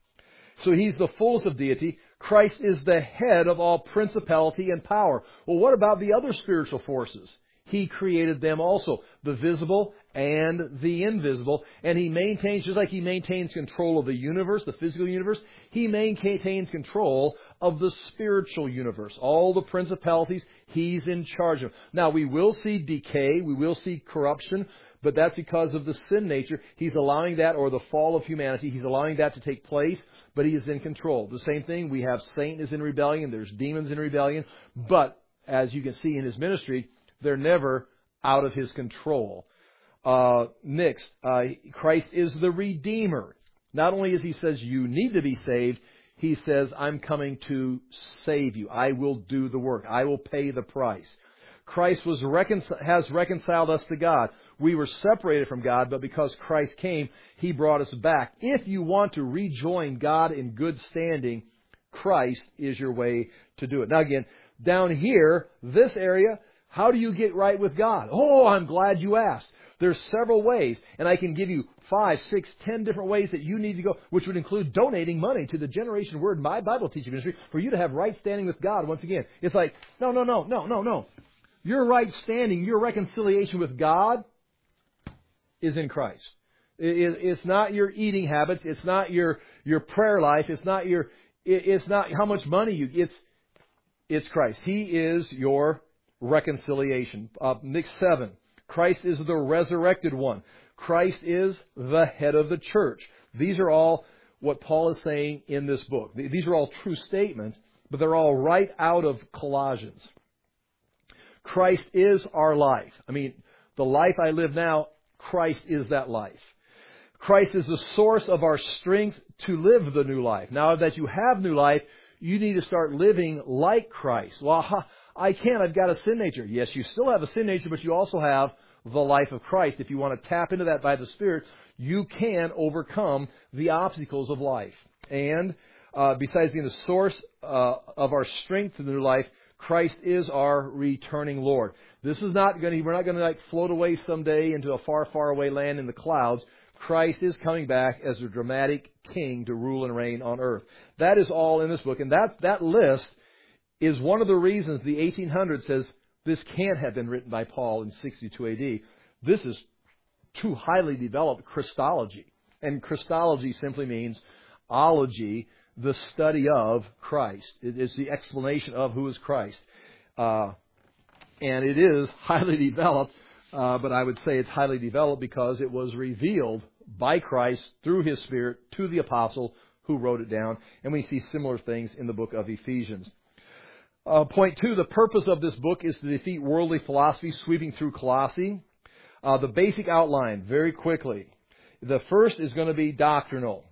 So He's the fullness of deity. Christ is the head of all principality and power. Well, what about the other spiritual forces? He created them also, the visible and the invisible. And He maintains, just like He maintains control of the universe, the physical universe, He maintains control of the spiritual universe. All the principalities, He's in charge of. Now, we will see decay, we will see corruption, but that's because of the sin nature. He's allowing that, or the fall of humanity, He's allowing that to take place, but He is in control. The same thing, we have Satan is in rebellion, there's demons in rebellion, but as you can see in His ministry, they're never out of His control. Next, Christ is the Redeemer. Not only as He says you need to be saved, He says, I'm coming to save you. I will do the work. I will pay the price. Christ has reconciled us to God. We were separated from God, but because Christ came, He brought us back. If you want to rejoin God in good standing, Christ is your way to do it. Now again, down here, this area, how do you get right with God? Oh, I'm glad you asked. There's several ways, and I can give you 5, 6, 10 different ways that you need to go, which would include donating money to the Generation Word, my Bible teaching ministry, for you to have right standing with God once again. It's like, no. Your right standing, your reconciliation with God is in Christ. It's not your eating habits. It's not your prayer life. It's not how much money you. It's Christ. He is your reconciliation. Next 7. Christ is the resurrected one. Christ is the head of the church. These are all what Paul is saying in this book. These are all true statements, but they're all right out of Colossians. Christ is our life. I mean, the life I live now, Christ is that life. Christ is the source of our strength to live the new life. Now that you have new life, you need to start living like Christ. Well, I can't. I've got a sin nature. Yes, you still have a sin nature, but you also have the life of Christ. If you want to tap into that by the Spirit, you can overcome the obstacles of life. And besides being the source of our strength to the new life, Christ is our returning Lord. This is not going to, we're not going to like float away someday into a far, far away land in the clouds. Christ is coming back as a dramatic king to rule and reign on earth. That is all in this book. And that list is one of the reasons the 1800s says this can't have been written by Paul in 62 AD. This is too highly developed Christology. And Christology simply means ology, the study of Christ. It is the explanation of who is Christ. And it is highly developed, but I would say it's highly developed because it was revealed by Christ through His Spirit to the apostle who wrote it down. And we see similar things in the book of Ephesians. Point 2, the purpose of this book is to defeat worldly philosophy sweeping through Colossae. The basic outline, very quickly. The first is going to be doctrinal.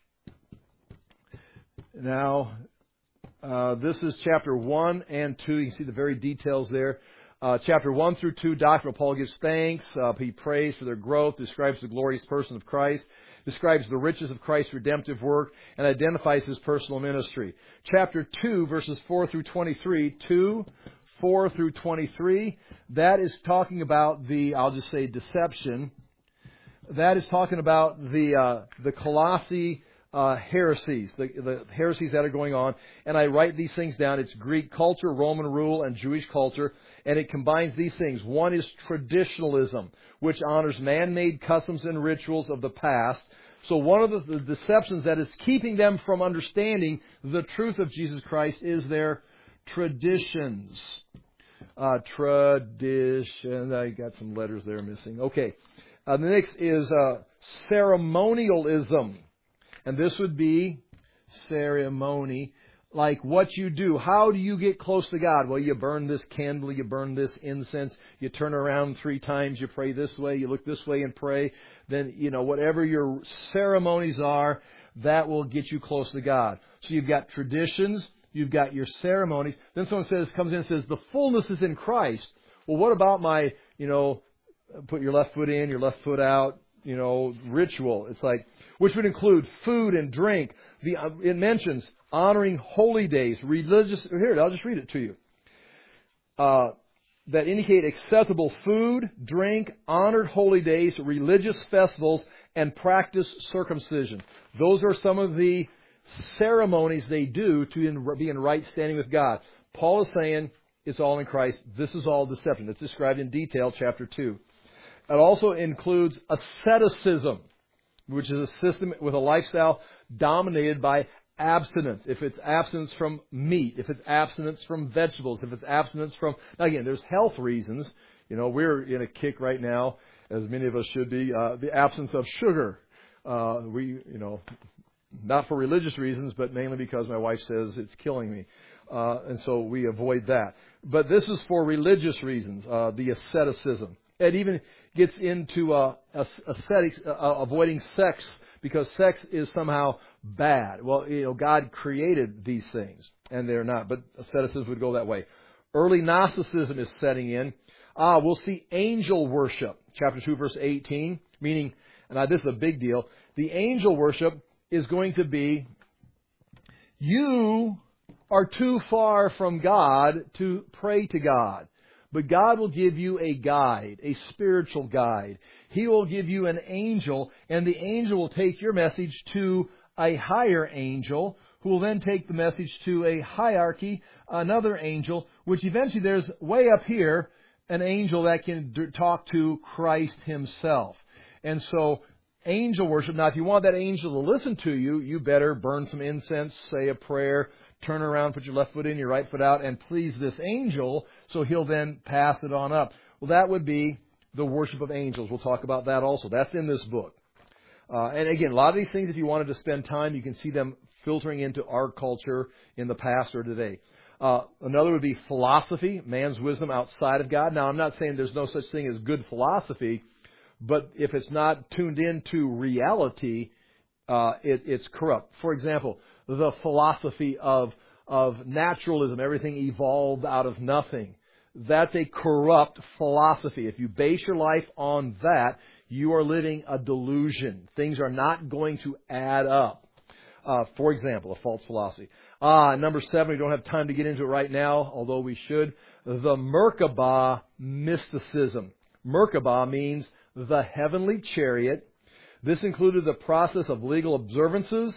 Now, this is chapter 1 and 2. You can see the very details there. Chapter 1 through 2, doctrinal. Paul gives thanks. He prays for their growth, describes the glorious person of Christ, describes the riches of Christ's redemptive work, and identifies His personal ministry. Chapter 2, verses 4 through 23, 2, 4 through 23, that is talking about I'll just say deception. That is talking about the Colossae heresies, the heresies that are going on, and I write these things down. It's Greek culture, Roman rule, and Jewish culture, and it combines these things. One is traditionalism, which honors man-made customs and rituals of the past. So one of the deceptions that is keeping them from understanding the truth of Jesus Christ is their traditions. Tradition. I got some letters there missing. Okay. The next is ceremonialism. And this would be ceremony, like what you do. How do you get close to God? Well, you burn this candle, you burn this incense, you turn around 3 times, you pray this way, you look this way and pray. Then, whatever your ceremonies are, that will get you close to God. So you've got traditions, you've got your ceremonies. Then someone comes in and says, the fullness is in Christ. Well, what about my, put your left foot in, your left foot out, ritual? It's like, which would include food and drink. It mentions honoring holy days, religious. Here, I'll just read it to you. That indicate acceptable food, drink, honored holy days, religious festivals, and practice circumcision. Those are some of the ceremonies they do to be in right standing with God. Paul is saying it's all in Christ. This is all deception. It's described in detail, chapter 2. It also includes asceticism, which is a system with a lifestyle dominated by abstinence. If it's abstinence from meat, if it's abstinence from vegetables, if it's abstinence from... Now again, there's health reasons. We're in a kick right now, as many of us should be, the absence of sugar. Not for religious reasons, but mainly because my wife says it's killing me. And so we avoid that. But this is for religious reasons, the asceticism. It even gets into ascetics, avoiding sex, because sex is somehow bad. Well, God created these things, and they're not. But asceticism would go that way. Early Gnosticism is setting in. We'll see angel worship, chapter 2, verse 18, meaning, and this is a big deal, the angel worship is going to be, you are too far from God to pray to God. But God will give you a guide, a spiritual guide. He will give you an angel, and the angel will take your message to a higher angel, who will then take the message to a hierarchy, another angel, which eventually there's way up here an angel that can talk to Christ Himself. And so angel worship. Now, if you want that angel to listen to you, you better burn some incense, say a prayer, turn around, put your left foot in, your right foot out, and please this angel, so he'll then pass it on up. Well, that would be the worship of angels. We'll talk about that also. That's in this book. And again, a lot of these things, if you wanted to spend time, you can see them filtering into our culture in the past or today. Another would be philosophy, man's wisdom outside of God. Now, I'm not saying there's no such thing as good philosophy, but if it's not tuned into reality, it's corrupt. For example, the philosophy of naturalism, everything evolved out of nothing. That's a corrupt philosophy. If you base your life on that, you are living a delusion. Things are not going to add up. For example, a false philosophy. Number 7, we don't have time to get into it right now, although we should. The Merkabah mysticism. Merkabah means the heavenly chariot. This included the process of legal observances,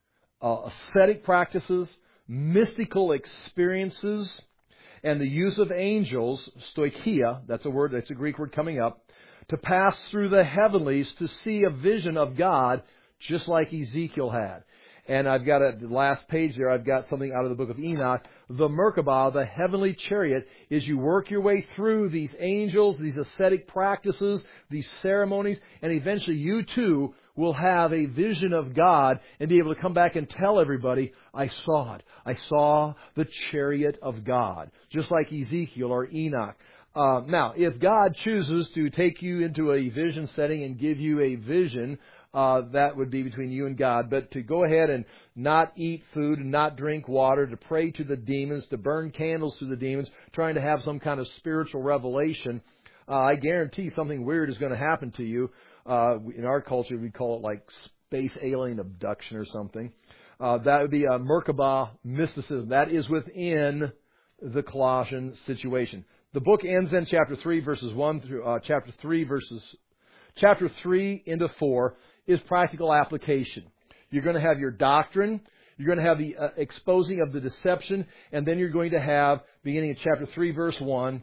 ascetic practices, mystical experiences, and the use of angels, stoicheia, that's a Greek word coming up, to pass through the heavenlies to see a vision of God, just like Ezekiel had. And I've got the last page there, I've got something out of the book of Enoch. The Merkabah, the heavenly chariot, is you work your way through these angels, these ascetic practices, these ceremonies, and eventually you too will have a vision of God and be able to come back and tell everybody, I saw it. I saw the chariot of God, just like Ezekiel or Enoch. Now, if God chooses to take you into a vision setting and give you a vision, that would be between you and God. But to go ahead and not eat food and not drink water, to pray to the demons, to burn candles to the demons, trying to have some kind of spiritual revelation, I guarantee something weird is going to happen to you. In our culture, we call it like space alien abduction or something. That would be a Merkabah mysticism. That is within the Colossian situation. The book ends in chapter 3, verses 1 through chapter 3 into 4 is practical application. You're going to have your doctrine. You're going to have the exposing of the deception. And then you're going to have, beginning in chapter 3, verse 1,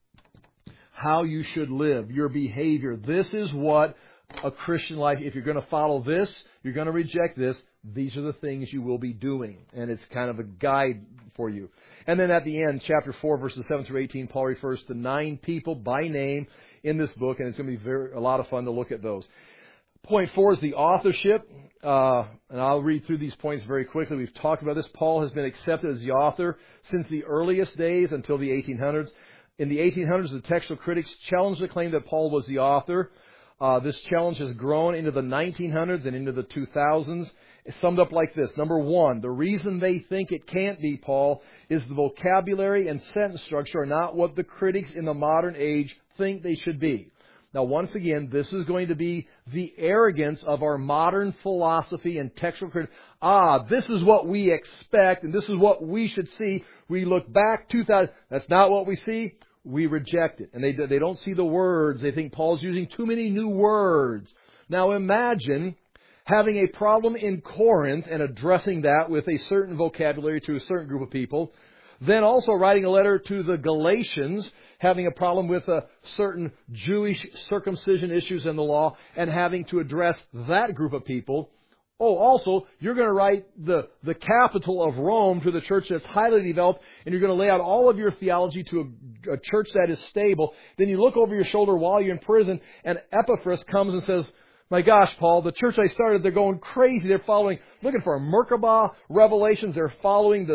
how you should live, your behavior. This is what a Christian life, if you're going to follow this, you're going to reject this, these are the things you will be doing. And it's kind of a guide for you. And then at the end, chapter 4, verses 7 through 18, Paul refers to 9 people by name in this book, and it's going to be a lot of fun to look at those. Point 4 is the authorship, and I'll read through these points very quickly. We've talked about this. Paul has been accepted as the author since the earliest days until the 1800s. In the 1800s, the textual critics challenged the claim that Paul was the author. This challenge has grown into the 1900s and into the 2000s. It's summed up like this. Number 1, the reason they think it can't be Paul is the vocabulary and sentence structure are not what the critics in the modern age think they should be. Now, once again, this is going to be the arrogance of our modern philosophy and textual critics. This is what we expect, and this is what we should see. We look back 2,000. That's not what we see. We reject it. And they don't see the words. They think Paul's using too many new words. Now, imagine having a problem in Corinth and addressing that with a certain vocabulary to a certain group of people. Then also writing a letter to the Galatians, having a problem with certain Jewish circumcision issues in the law and having to address that group of people. Oh, also, you're going to write the capital of Rome to the church that's highly developed, and you're going to lay out all of your theology to a church that is stable. Then you look over your shoulder while you're in prison, and Epaphras comes and says, my gosh, Paul, the church I started, they're going crazy. They're looking for Merkabah revelations. They're following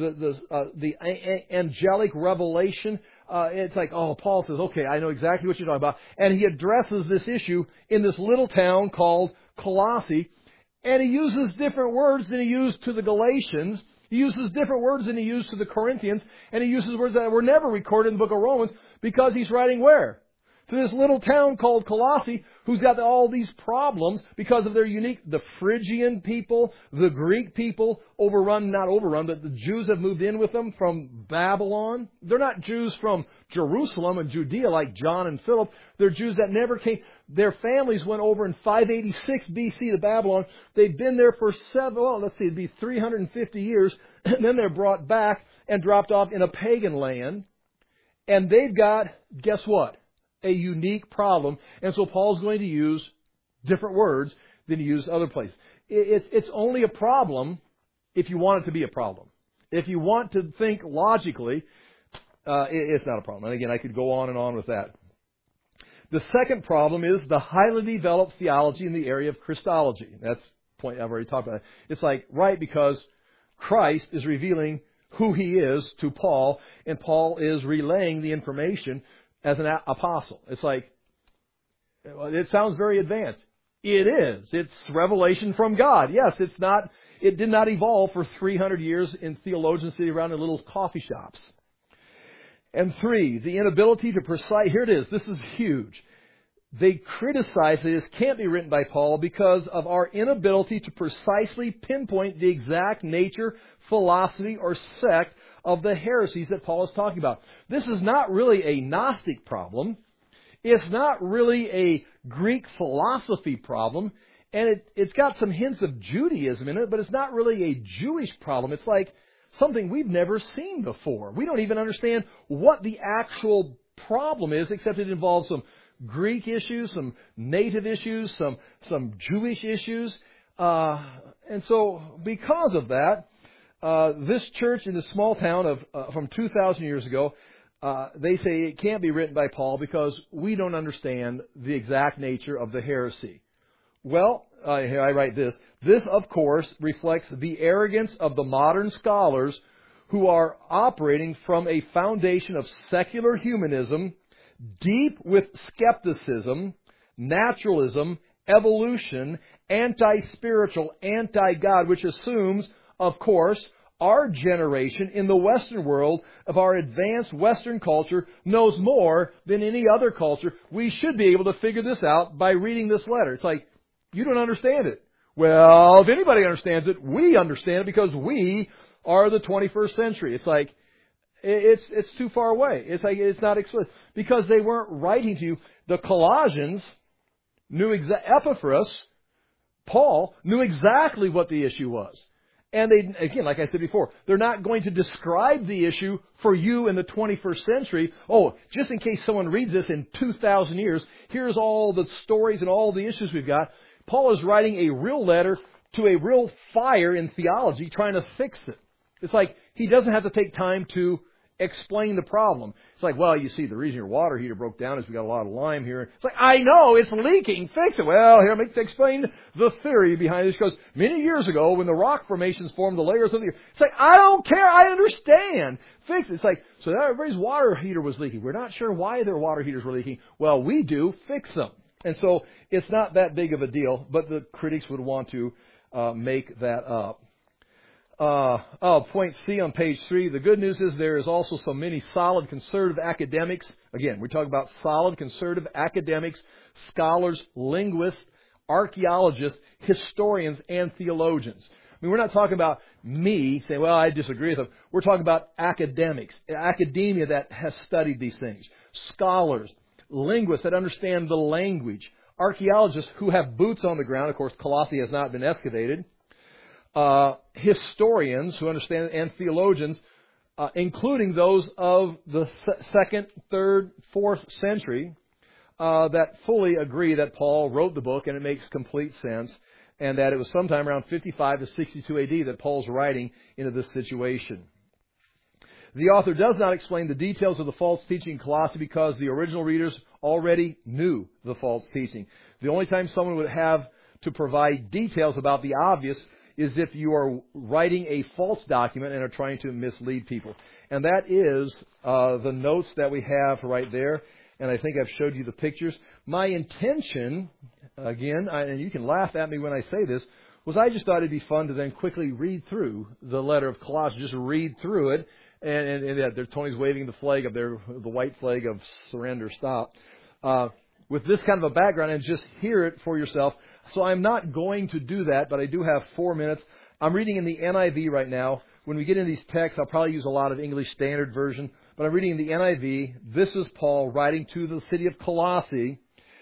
the angelic revelation. It's like, Paul says, okay, I know exactly what you're talking about. And he addresses this issue in this little town called Colossae. And he uses different words than he used to the Galatians. He uses different words than he used to the Corinthians. And he uses words that were never recorded in the book of Romans because he's writing where? To this little town called Colossae, who's got all these problems because of their the Phrygian people, the Greek people, not overrun, but the Jews have moved in with them from Babylon. They're not Jews from Jerusalem and Judea like John and Philip. They're Jews that never came. Their families went over in 586 BC to Babylon. They've been there for it'd be 350 years. And then they're brought back and dropped off in a pagan land. And they've got, guess what? A unique problem. And so Paul's going to use different words than he used other places. It's only a problem if you want it to be a problem. If you want to think logically, it's not a problem. And again, I could go on and on with that. The second problem is the highly developed theology in the area of Christology. That's the point I've already talked about. It's like, right, because Christ is revealing who He is to Paul, and Paul is relaying the information as an apostle. It's like, it sounds very advanced. It is. It's revelation from God. Yes, it did not evolve for 300 years in theologians sitting around in little coffee shops. And 3, the inability to here it is, this is huge. They criticize that this can't be written by Paul because of our inability to precisely pinpoint the exact nature, philosophy, or sect of the heresies that Paul is talking about. This is not really a Gnostic problem. It's not really a Greek philosophy problem. And it's got some hints of Judaism in it, but it's not really a Jewish problem. It's like something we've never seen before. We don't even understand what the actual problem is, except it involves some Greek issues, some native issues, some Jewish issues. And so because of that, this church in this small town from 2,000 years ago, they say it can't be written by Paul because we don't understand the exact nature of the heresy. Well, here I write this. This, of course, reflects the arrogance of the modern scholars who are operating from a foundation of secular humanism, deep with skepticism, naturalism, evolution, anti-spiritual, anti-God, which assumes, of course, our generation in the Western world of our advanced Western culture knows more than any other culture. We should be able to figure this out by reading this letter. It's like, you don't understand it. Well, if anybody understands it, we understand it because we are the 21st century. It's like, it's too far away. It's like, it's not explicit. Because they weren't writing to you. The Colossians knew Epaphras Paul knew exactly what the issue was. And they, again, like I said before, they're not going to describe the issue for you in the 21st century. Oh, just in case someone reads this in 2,000 years, here's all the stories and all the issues we've got. Paul is writing a real letter to a real fire in theology, trying to fix it. It's like he doesn't have to take time to explain the problem. It's like, well, you see, the reason your water heater broke down is we got a lot of lime here. It's like, I know, it's leaking. Fix it. Well, here, let me explain the theory behind this. Because many years ago, when the rock formations formed the layers of the earth, it's like, I don't care. I understand. Fix it. It's like, so everybody's water heater was leaking. We're not sure why their water heaters were leaking. Well, we do. Fix them. And so it's not that big of a deal, but the critics would want to make that up. Point C on page 3. The good news is there is also so many solid conservative academics. Again, we're talking about solid conservative academics, scholars, linguists, archaeologists, historians, and theologians. I mean, we're not talking about me saying, well, I disagree with them. We're talking about academics, academia that has studied these things, scholars, linguists that understand the language, archaeologists who have boots on the ground. Of course, Colossae has not been excavated. Historians who understand, and theologians, including those of the 2nd, 3rd, 4th century, that fully agree that Paul wrote the book and it makes complete sense, and that it was sometime around 55 to 62 AD that Paul's writing into this situation. The author does not explain the details of the false teaching in Colossae because the original readers already knew the false teaching. The only time someone would have to provide details about the obvious is if you are writing a false document and are trying to mislead people. And that is the notes that we have right there. And I think I've showed you the pictures. My intention, again, and you can laugh at me when I say this, was I just thought it'd be fun to then quickly read through the letter of Colossians, just read through it. And there, Tony's waving the flag up there, the white flag of surrender, stop. With this kind of a background, and just hear it for yourself. So I'm not going to do that, but I do have 4 minutes. I'm reading in the NIV right now. When we get into these texts, I'll probably use a lot of English Standard Version, but I'm reading in the NIV. This is Paul writing to the city of Colossae,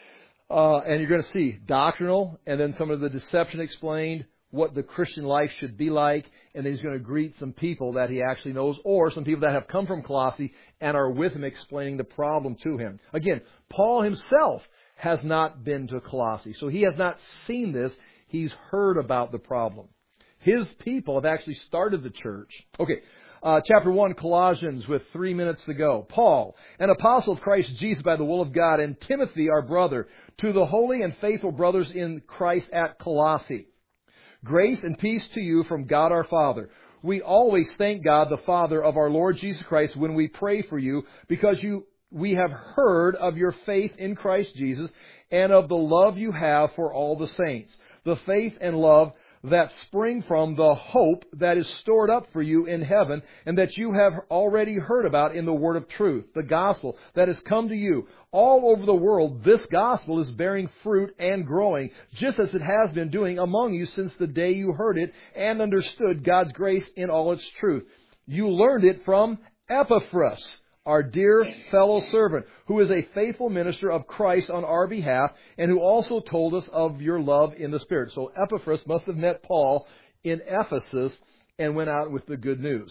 and you're going to see doctrinal, and then some of the deception explained, what the Christian life should be like, and then he's going to greet some people that he actually knows, or some people that have come from Colossae and are with him explaining the problem to him. Again, Paul himself has not been to Colossae, so he has not seen this. He's heard about the problem. His people have actually started the church. Okay, chapter 1, Colossians, with 3 minutes to go. Paul, an apostle of Christ Jesus by the will of God, and Timothy, our brother, to the holy and faithful brothers in Christ at Colossae. Grace and peace to you from God our Father. We always thank God, the Father of our Lord Jesus Christ, when we pray for you, because we have heard of your faith in Christ Jesus and of the love you have for all the saints. The faith and love that spring from the hope that is stored up for you in heaven, and that you have already heard about in the word of truth, the gospel that has come to you. All over the world, this gospel is bearing fruit and growing, just as it has been doing among you since the day you heard it and understood God's grace in all its truth. You learned it from Epaphras, our dear fellow servant, who is a faithful minister of Christ on our behalf, and who also told us of your love in the Spirit. So Epaphras must have met Paul in Ephesus and went out with the good news.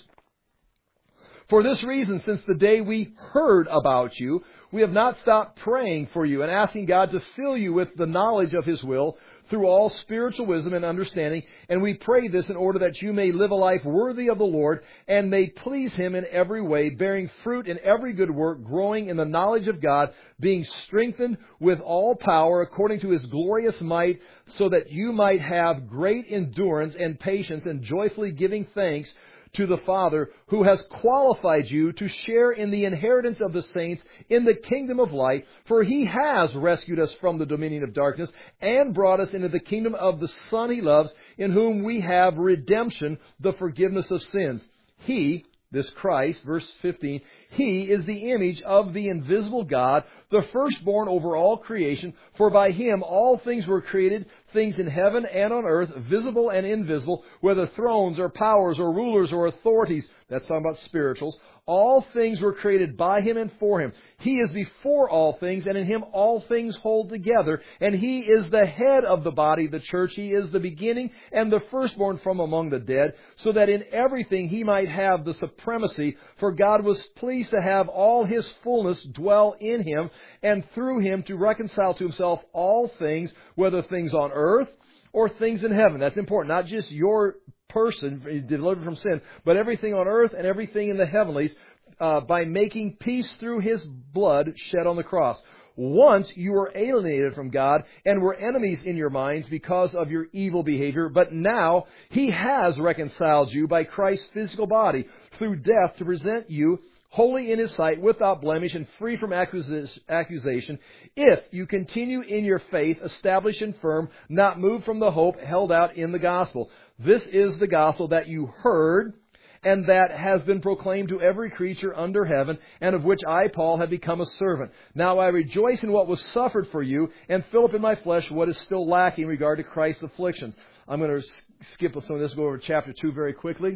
For this reason, since the day we heard about you, we have not stopped praying for you and asking God to fill you with the knowledge of His will through all spiritual wisdom and understanding. And we pray this in order that you may live a life worthy of the Lord and may please Him in every way, bearing fruit in every good work, growing in the knowledge of God, being strengthened with all power according to His glorious might, so that you might have great endurance and patience, and joyfully giving thanks to the Father, who has qualified you to share in the inheritance of the saints in the kingdom of light. For He has rescued us from the dominion of darkness and brought us into the kingdom of the Son He loves, in whom we have redemption, the forgiveness of sins. He, this Christ, verse 15, He is the image of the invisible God, the firstborn over all creation. For by Him all things were created, things in heaven and on earth, visible and invisible, whether thrones or powers or rulers or authorities. That's talking about spirituals. All things were created by Him and for Him. He is before all things, and in Him all things hold together. And He is the head of the body, the church. He is the beginning and the firstborn from among the dead, so that in everything He might have the supremacy. For God was pleased to have all His fullness dwell in Him, and through Him to reconcile to Himself all things, whether things on earth or things in heaven. That's important. Not just your person delivered from sin, but everything on earth and everything in the heavenlies, by making peace through His blood shed on the cross. Once you were alienated from God and were enemies in your minds because of your evil behavior, but now He has reconciled you by Christ's physical body through death to present you holy in His sight, without blemish, and free from accusation, if you continue in your faith, established and firm, not moved from the hope held out in the gospel. This is the gospel that you heard, and that has been proclaimed to every creature under heaven, and of which I, Paul, have become a servant. Now I rejoice in what was suffered for you, and fill up in my flesh what is still lacking in regard to Christ's afflictions. I'm going to skip some of this, go over chapter 2 very quickly.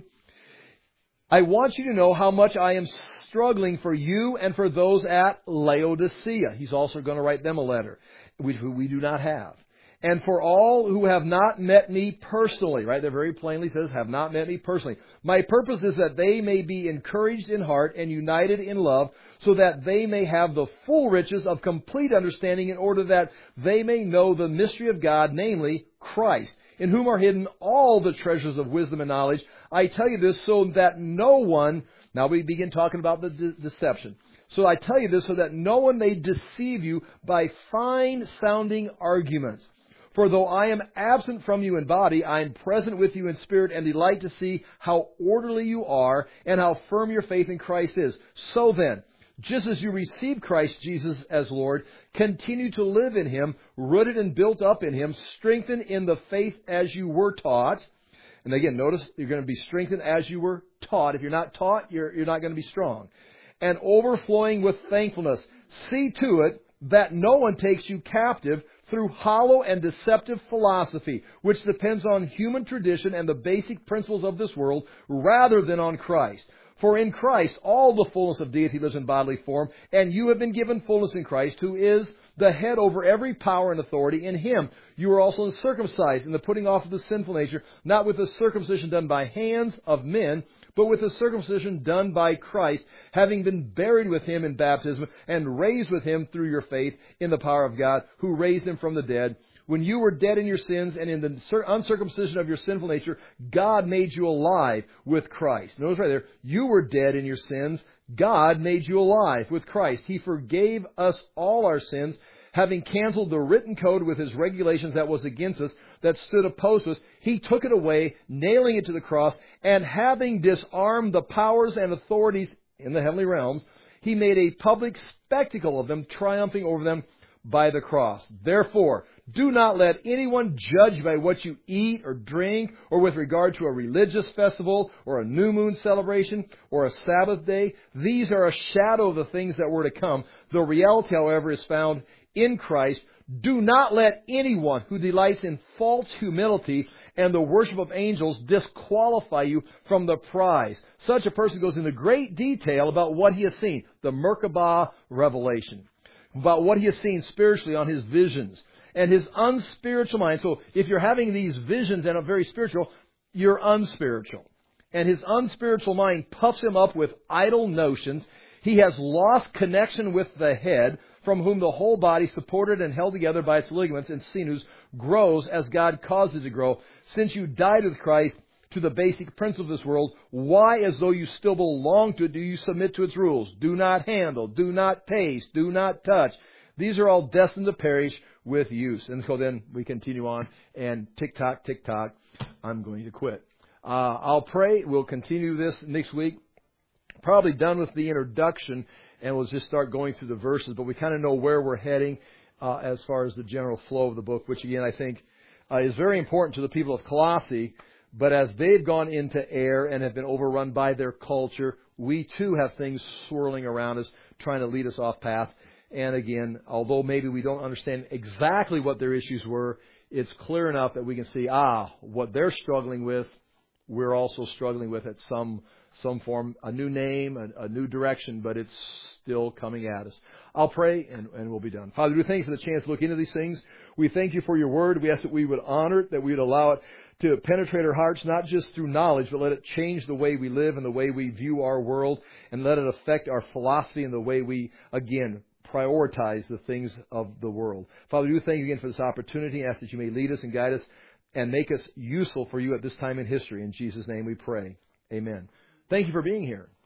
I want you to know how much I am struggling for you and for those at Laodicea. He's also going to write them a letter, which we do not have. And for all who have not met me personally, right? There very plainly says, have not met me personally. My purpose is that they may be encouraged in heart and united in love, so that they may have the full riches of complete understanding, in order that they may know the mystery of God, namely Christ, in whom are hidden all the treasures of wisdom and knowledge. I tell you this so that no one, now we begin talking about the deception. So I tell you this so that no one may deceive you by fine-sounding arguments. For though I am absent from you in body, I am present with you in spirit, and delight to see how orderly you are and how firm your faith in Christ is. So then, just as you received Christ Jesus as Lord, continue to live in Him, rooted and built up in Him, strengthened in the faith as you were taught. And again, notice you're going to be strengthened as you were taught. If you're not taught, you're not going to be strong. And overflowing with thankfulness. See to it that no one takes you captive through hollow and deceptive philosophy, which depends on human tradition and the basic principles of this world, rather than on Christ. For in Christ all the fullness of deity lives in bodily form, and you have been given fullness in Christ, who is the head over every power and authority. In Him you are also circumcised in the putting off of the sinful nature, not with the circumcision done by hands of men, but with the circumcision done by Christ, having been buried with Him in baptism, and raised with Him through your faith in the power of God, who raised Him from the dead. When you were dead in your sins and in the uncircumcision of your sinful nature, God made you alive with Christ. Notice right there, you were dead in your sins. God made you alive with Christ. He forgave us all our sins, having canceled the written code with His regulations that was against us, that stood opposed to us. He took it away, nailing it to the cross, and having disarmed the powers and authorities in the heavenly realms, He made a public spectacle of them, triumphing over them by the cross. Therefore, do not let anyone judge by what you eat or drink, or with regard to a religious festival, or a new moon celebration, or a Sabbath day. These are a shadow of the things that were to come. The reality, however, is found in Christ. Do not let anyone who delights in false humility and the worship of angels disqualify you from the prize. Such a person goes into great detail about what he has seen, the Merkabah revelation, about what he has seen spiritually on his visions and his unspiritual mind. So if you're having these visions and are very spiritual, you're unspiritual. And his unspiritual mind puffs him up with idle notions. He has lost connection with the head, from whom the whole body, supported and held together by its ligaments and sinews, grows as God caused it to grow. Since you died with Christ to the basic principles of this world, why, as though you still belong to it, do you submit to its rules? Do not handle, do not taste, do not touch. These are all destined to perish with use. And so then we continue on, and tick-tock, tick-tock, I'm going to quit. I'll pray. We'll continue this next week. Probably done with the introduction, and we'll just start going through the verses. But we kind of know where we're heading as far as the general flow of the book, which, again, I think is very important to the people of Colossae. But as they've gone into error and have been overrun by their culture, we too have things swirling around us, trying to lead us off path. And again, although maybe we don't understand exactly what their issues were, it's clear enough that we can see, what they're struggling with, we're also struggling with at some form, a new name, a new direction, but it's still coming at us. I'll pray and we'll be done. Father, we thank you for the chance to look into these things. We thank you for your word. We ask that we would honor it, that we would allow it to penetrate our hearts, not just through knowledge, but let it change the way we live and the way we view our world, and let it affect our philosophy and the way we, again, prioritize the things of the world. Father, we do thank you again for this opportunity. I ask that you may lead us and guide us and make us useful for you at this time in history. In Jesus' name we pray. Amen. Thank you for being here.